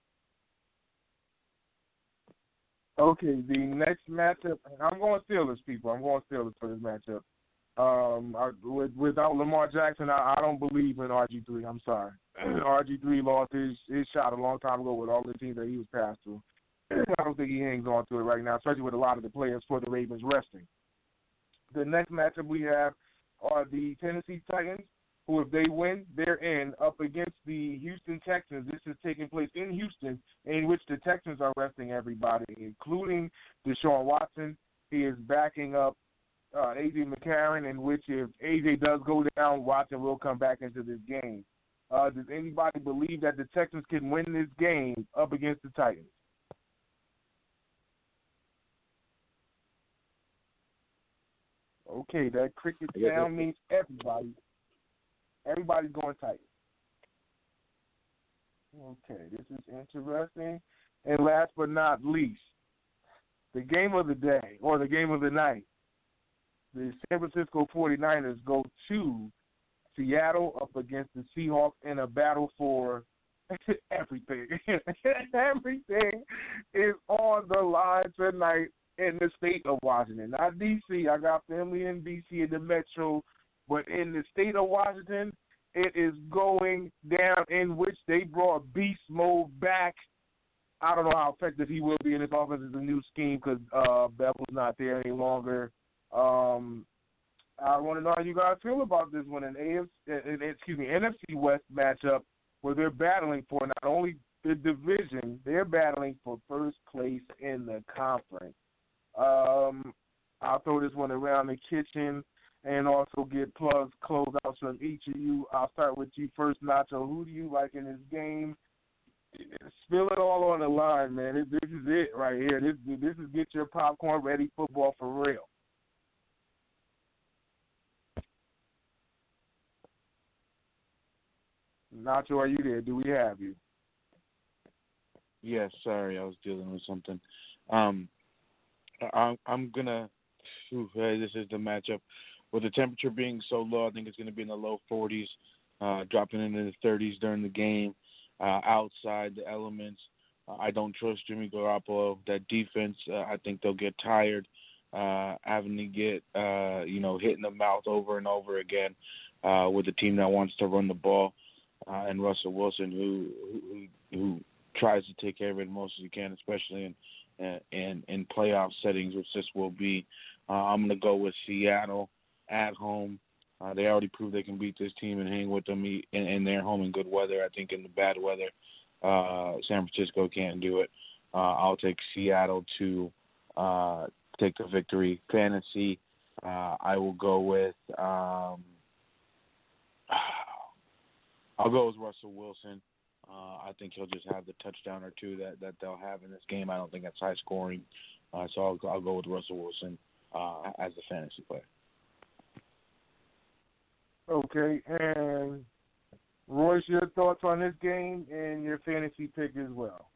Okay, the next matchup, I'm going Steelers, people. I'm going Steelers for this matchup. Um, I, with, without Lamar Jackson, I, I don't believe in R G three. I'm sorry. R G three lost his, his shot a long time ago with all the teams that he was passed to. I don't think he hangs on to it right now, especially with a lot of the players for the Ravens resting. The next matchup we have are the Tennessee Titans, who, if they win, they're in, up against the Houston Texans. This is taking place in Houston, in which the Texans are resting everybody, including Deshaun Watson. He is backing up uh, A J McCarron, in which if A J does go down, Watson will come back into this game. Uh, does anybody believe that the Texans can win this game up against the Titans? Okay, that cricket sound means everybody. Everybody's going tight. Okay, this is interesting. And last but not least, the game of the day, or the game of the night. The San Francisco forty-niners go to Seattle up against the Seahawks in a battle for everything. Everything is on the line tonight in the state of Washington. Not D C. I got family in D C in the metro. But in the state of Washington, it is going down, in which they brought Beast Mode back. I don't know how effective he will be in this offense as a new scheme because uh, Bevel's not there any longer. Um, I want to know how you guys feel about this one, an A F C, uh, excuse me, N F C West matchup where they're battling for not only the division, they're battling for first place in the conference. Um, I'll throw this one around the kitchen and also get plugs, closeouts from each of you. I'll start with you first, Nacho. Who do you like in this game? Spill it all on the line, man. This, this is it right here. This, this is get your popcorn ready football for real. Nacho, are you there? Do we have you? Yes, sorry, I was dealing with something. Um, I, I'm going to – this is the matchup. With the temperature being so low, I think it's going to be in the low forties, uh, dropping into the thirties during the game. Uh, outside the elements, uh, I don't trust Jimmy Garoppolo. That defense, uh, I think they'll get tired, uh, having to get, uh, you know, hit in the mouth over and over again uh, with a team that wants to run the ball, uh, and Russell Wilson, who, who who tries to take care of it as most as he can, especially in in, in playoff settings, which this will be. Uh, I'm going to go with Seattle at home. Uh, they already proved they can beat this team and hang with them in, in their home in good weather. I think in the bad weather, uh, San Francisco can't do it. Uh, I'll take Seattle to uh, take the victory. Fantasy, uh, I will go with um, I'll go with Russell Wilson. Uh, I think he'll just have the touchdown or two that, that they'll have in this game. I don't think that's high scoring, uh, so I'll, I'll go with Russell Wilson uh, as the fantasy player. Okay, and Royce, your thoughts on this game and your fantasy pick as well?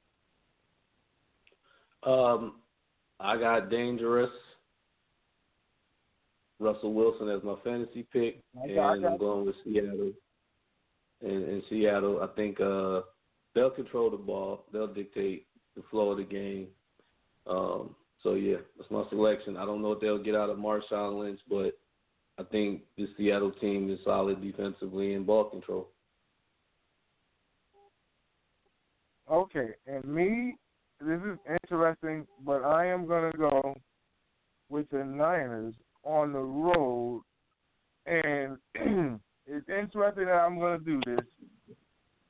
Um, I got dangerous Russell Wilson as my fantasy pick, and I'm going with Seattle. And in Seattle, I think uh, they'll control the ball. They'll dictate the flow of the game. Um, so, yeah, that's my selection. I don't know if they'll get out of Marshawn Lynch, but I think the Seattle team is solid defensively and ball control. Okay, and me, this is interesting, but I am going to go with the Niners on the road. And it's interesting that I'm going to do this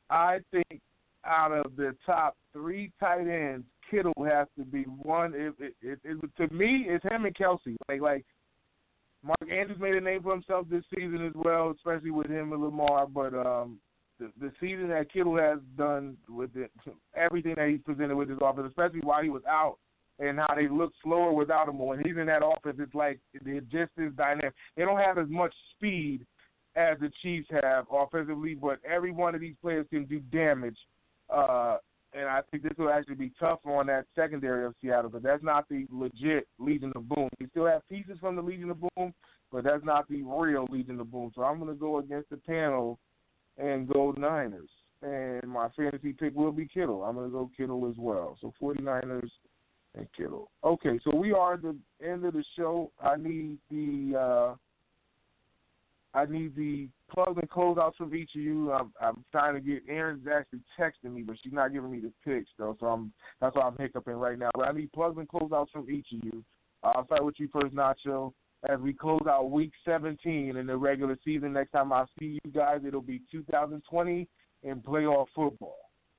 I think out of the top three tight ends, Kittle has to be one. It, it, it, it, to me, it's him and Kelsey. Like, like Mark Andrews made a name for himself this season as well, especially with him and Lamar. But um, the, the season that Kittle has done with it, everything that he's presented with his offense, especially while he was out, and how they look slower without him. When he's in that offense, it's like it just is dynamic. They don't have as much speed as the Chiefs have offensively, but every one of these players can do damage. Uh, and I think this will actually be tough on that secondary of Seattle, but that's not the legit Legion of Boom. We still have pieces from the Legion of Boom, but that's not the real Legion of Boom. So I'm going to go against the panel and go Niners. And my fantasy pick will be Kittle. I'm going to go Kittle as well. So 49ers and Kittle. Okay, so we are at the end of the show. I need the uh, I need the plugs and closeouts from each of you. I'm, I'm trying to get Erin's actually texting me, but she's not giving me the picks though. So I'm that's why I'm hiccuping right now. But I need plugs and closeouts from each of you. Uh, I'll start with you first, Nacho. As we close out Week seventeen in the regular season, next time I see you guys, it'll be two thousand twenty in playoff football.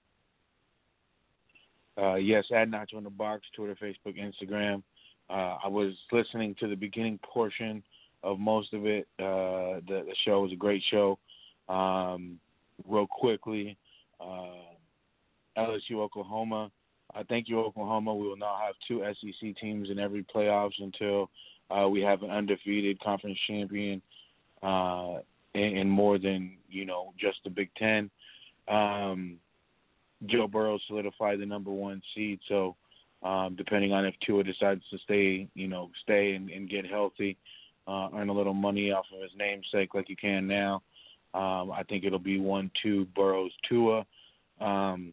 Uh, yes, add Nacho in the Box, Twitter, Facebook, Instagram. Uh, I was listening to the beginning portion of most of it. Uh, the, the show was a great show. Um, real quickly, uh, L S U, Oklahoma. Uh, thank you, Oklahoma. We will now have two S E C teams in every playoffs until uh, we have an undefeated conference champion uh, in, in more than, you know, just the Big Ten. Um, Joe Burrow solidified the number one seed, so um, depending on if Tua decides to stay, you know, stay and, and get healthy, uh, earn a little money off of his namesake like you can now, um, I think it'll be one two Burrow's Tua. Um,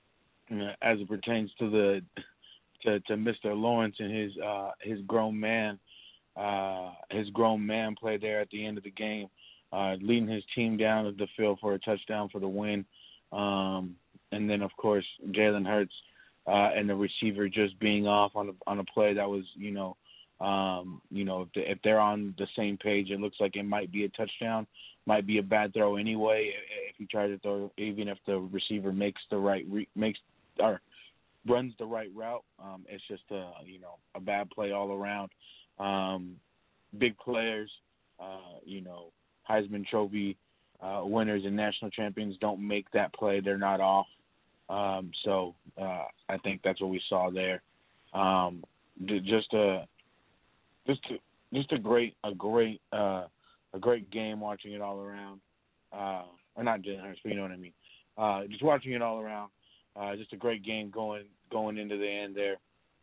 as it pertains to the to, to Mister Lawrence and his uh, his grown man, uh, his grown man play there at the end of the game, uh, leading his team down the field for a touchdown for the win. Um, And then, of course, Jalen Hurts uh, and the receiver just being off on a, on a play that was, you know, um, you know, if they're on the same page, it looks like it might be a touchdown, might be a bad throw anyway. If he tries to throw, even if the receiver makes the right re- makes or runs the right route, um, it's just a you know a bad play all around. Um, big players, uh, you know, Heisman Trophy uh, winners and national champions don't make that play; they're not off. Um, so uh, I think that's what we saw there. Um, just a just a, just a great a great uh, a great game watching it all around. Uh, or not Jalen Hurts, but you know what I mean. Uh, just watching it all around. Uh, just a great game going going into the end there.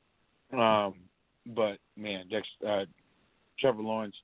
Um, but man, Dex, uh, Trevor Lawrence,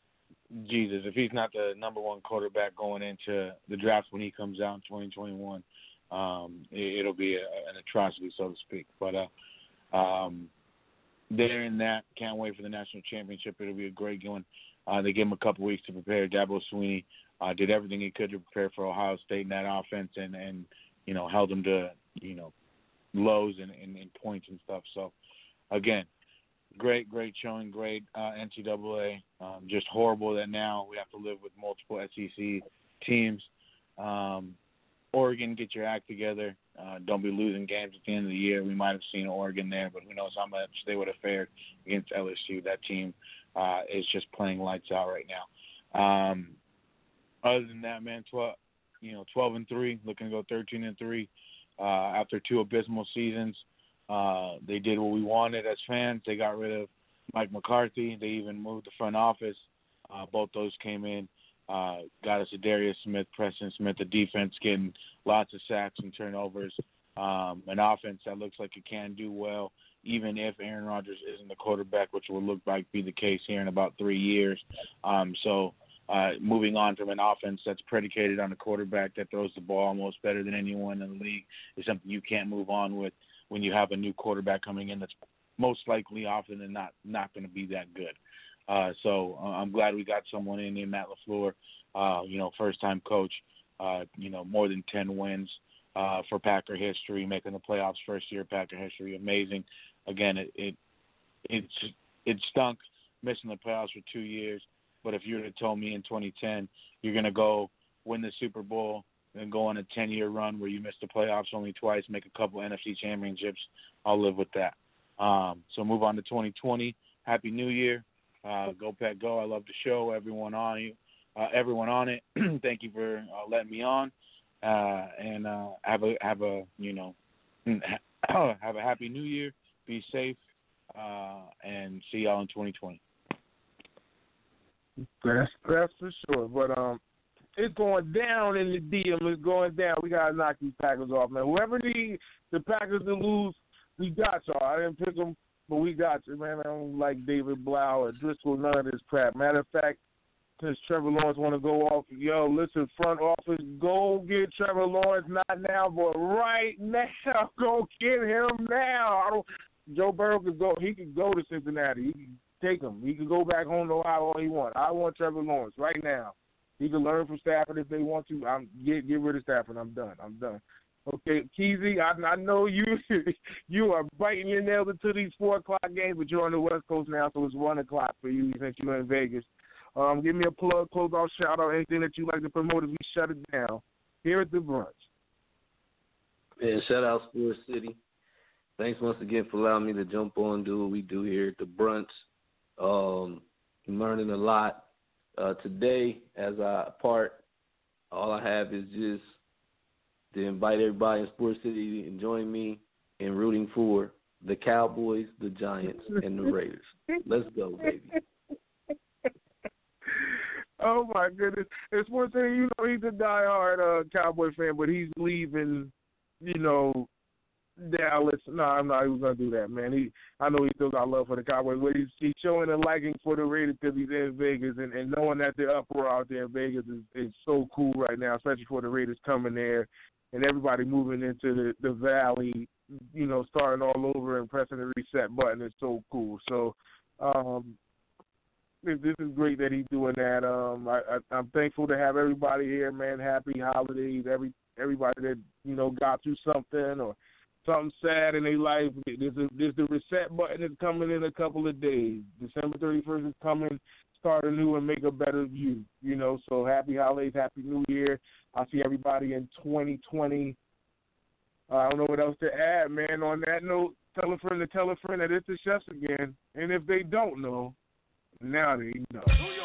Jesus, if he's not the number one quarterback going into the draft when he comes out in twenty twenty-one. Um, it, it'll be a, an atrocity, so to speak. But uh, um, there in that, can't wait for the national championship. It'll be a great one. Uh, they gave him a couple weeks to prepare. Dabo Swinney uh, did everything he could to prepare for Ohio State in that offense, and, and you know held them to you know lows and, and, and points and stuff. So again, great, great showing, great uh, N C double A. Um, just horrible that now we have to live with multiple S E C teams. Um, Oregon, get your act together. Uh, don't be losing games at the end of the year. We might have seen Oregon there, but who knows how much they would have fared against L S U. That team uh, is just playing lights out right now. Um, other than that, man, twelve, you know, twelve and three, looking to go thirteen and three uh, after two abysmal seasons. Uh, they did what we wanted as fans. They got rid of Mike McCarthy. They even moved the front office. Uh, both those came in. Uh, got us a Darius Smith, Preston Smith, the defense getting lots of sacks and turnovers, um, an offense that looks like it can do well, even if Aaron Rodgers isn't the quarterback, which will look like be the case here in about three years. Um, so uh, moving on from an offense that's predicated on a quarterback that throws the ball almost better than anyone in the league is something you can't move on with when you have a new quarterback coming in that's most likely often than not not going to be that good. Uh, so uh, I'm glad we got someone in, in Matt LaFleur, uh, you know, first-time coach, uh, you know, more than ten wins uh, for Packer history, making the playoffs first year Packer history, amazing. Again, it it it's, it stunk missing the playoffs for two years, but if you would have told me in twenty ten you're going to go win the Super Bowl and go on a ten-year run where you miss the playoffs only twice, make a couple N F C championships. I'll live with that. Um, so move on to twenty twenty. Happy New Year. Uh, go Pack Go. I love the show. Everyone on you, uh, everyone on it. Thank you for uh, letting me on. Uh, and uh, have a have a you know have a happy New Year. Be safe, uh, and see y'all in twenty twenty. That's that's for sure. But um, it's going down in the D M. It's going down. We gotta knock these Packers off, man. Whoever needs the Packers to lose, we got y'all. I didn't pick them. But we got you, man. I don't like David Blau or Driscoll, none of this crap. Matter of fact, since Trevor Lawrence want to go off, yo, listen, front office, go get Trevor Lawrence, not now, but right now. Go get him now. I don't, Joe Burrow could go. He could go to Cincinnati. He can take him. He can go back home to Ohio all he wants. I want Trevor Lawrence right now. He can learn from Stafford if they want to. I'm get get rid of Stafford. I'm done. I'm done. Okay, Keezy, I, I know you you are biting your nails into these four o'clock games, but you're on the West Coast now, so it's one o'clock for you since you're in Vegas. Um, give me a plug, close out, shout out, anything that you like to promote as we shut it down here at the brunch. Yeah, shout out Sports City. Thanks once again for allowing me to jump on and do what we do here at the brunch. Um, I'm learning a lot. Uh, today, as I part, all I have is just to invite everybody in Sports City to join me in rooting for the Cowboys, the Giants, and the Raiders. Let's go, baby. Oh, my goodness. And Sports City, you know, he's a diehard uh, Cowboy fan, but he's leaving, you know, Dallas. No, I'm not even going to do that, man. He, I know he still got love for the Cowboys, but he's, he's showing a liking for the Raiders because he's in Vegas, and, and knowing that the uproar out there in Vegas is, is so cool right now, especially for the Raiders coming there. And everybody moving into the, the valley, you know, starting all over and pressing the reset button is so cool. So um, this is great that he's doing that. Um, I, I, I'm thankful to have everybody here, man. Happy holidays. Every everybody that, you know, got through something or something sad in their life. There's, a, there's the reset button is coming in a couple of days. December thirty-first is coming. Start anew and make a better you, you know. So happy holidays, happy New Year. I'll see everybody in twenty twenty. Uh, I don't know what else to add, man. On that note, tell a friend to tell a friend that it's the chefs again. And if they don't know, now they know.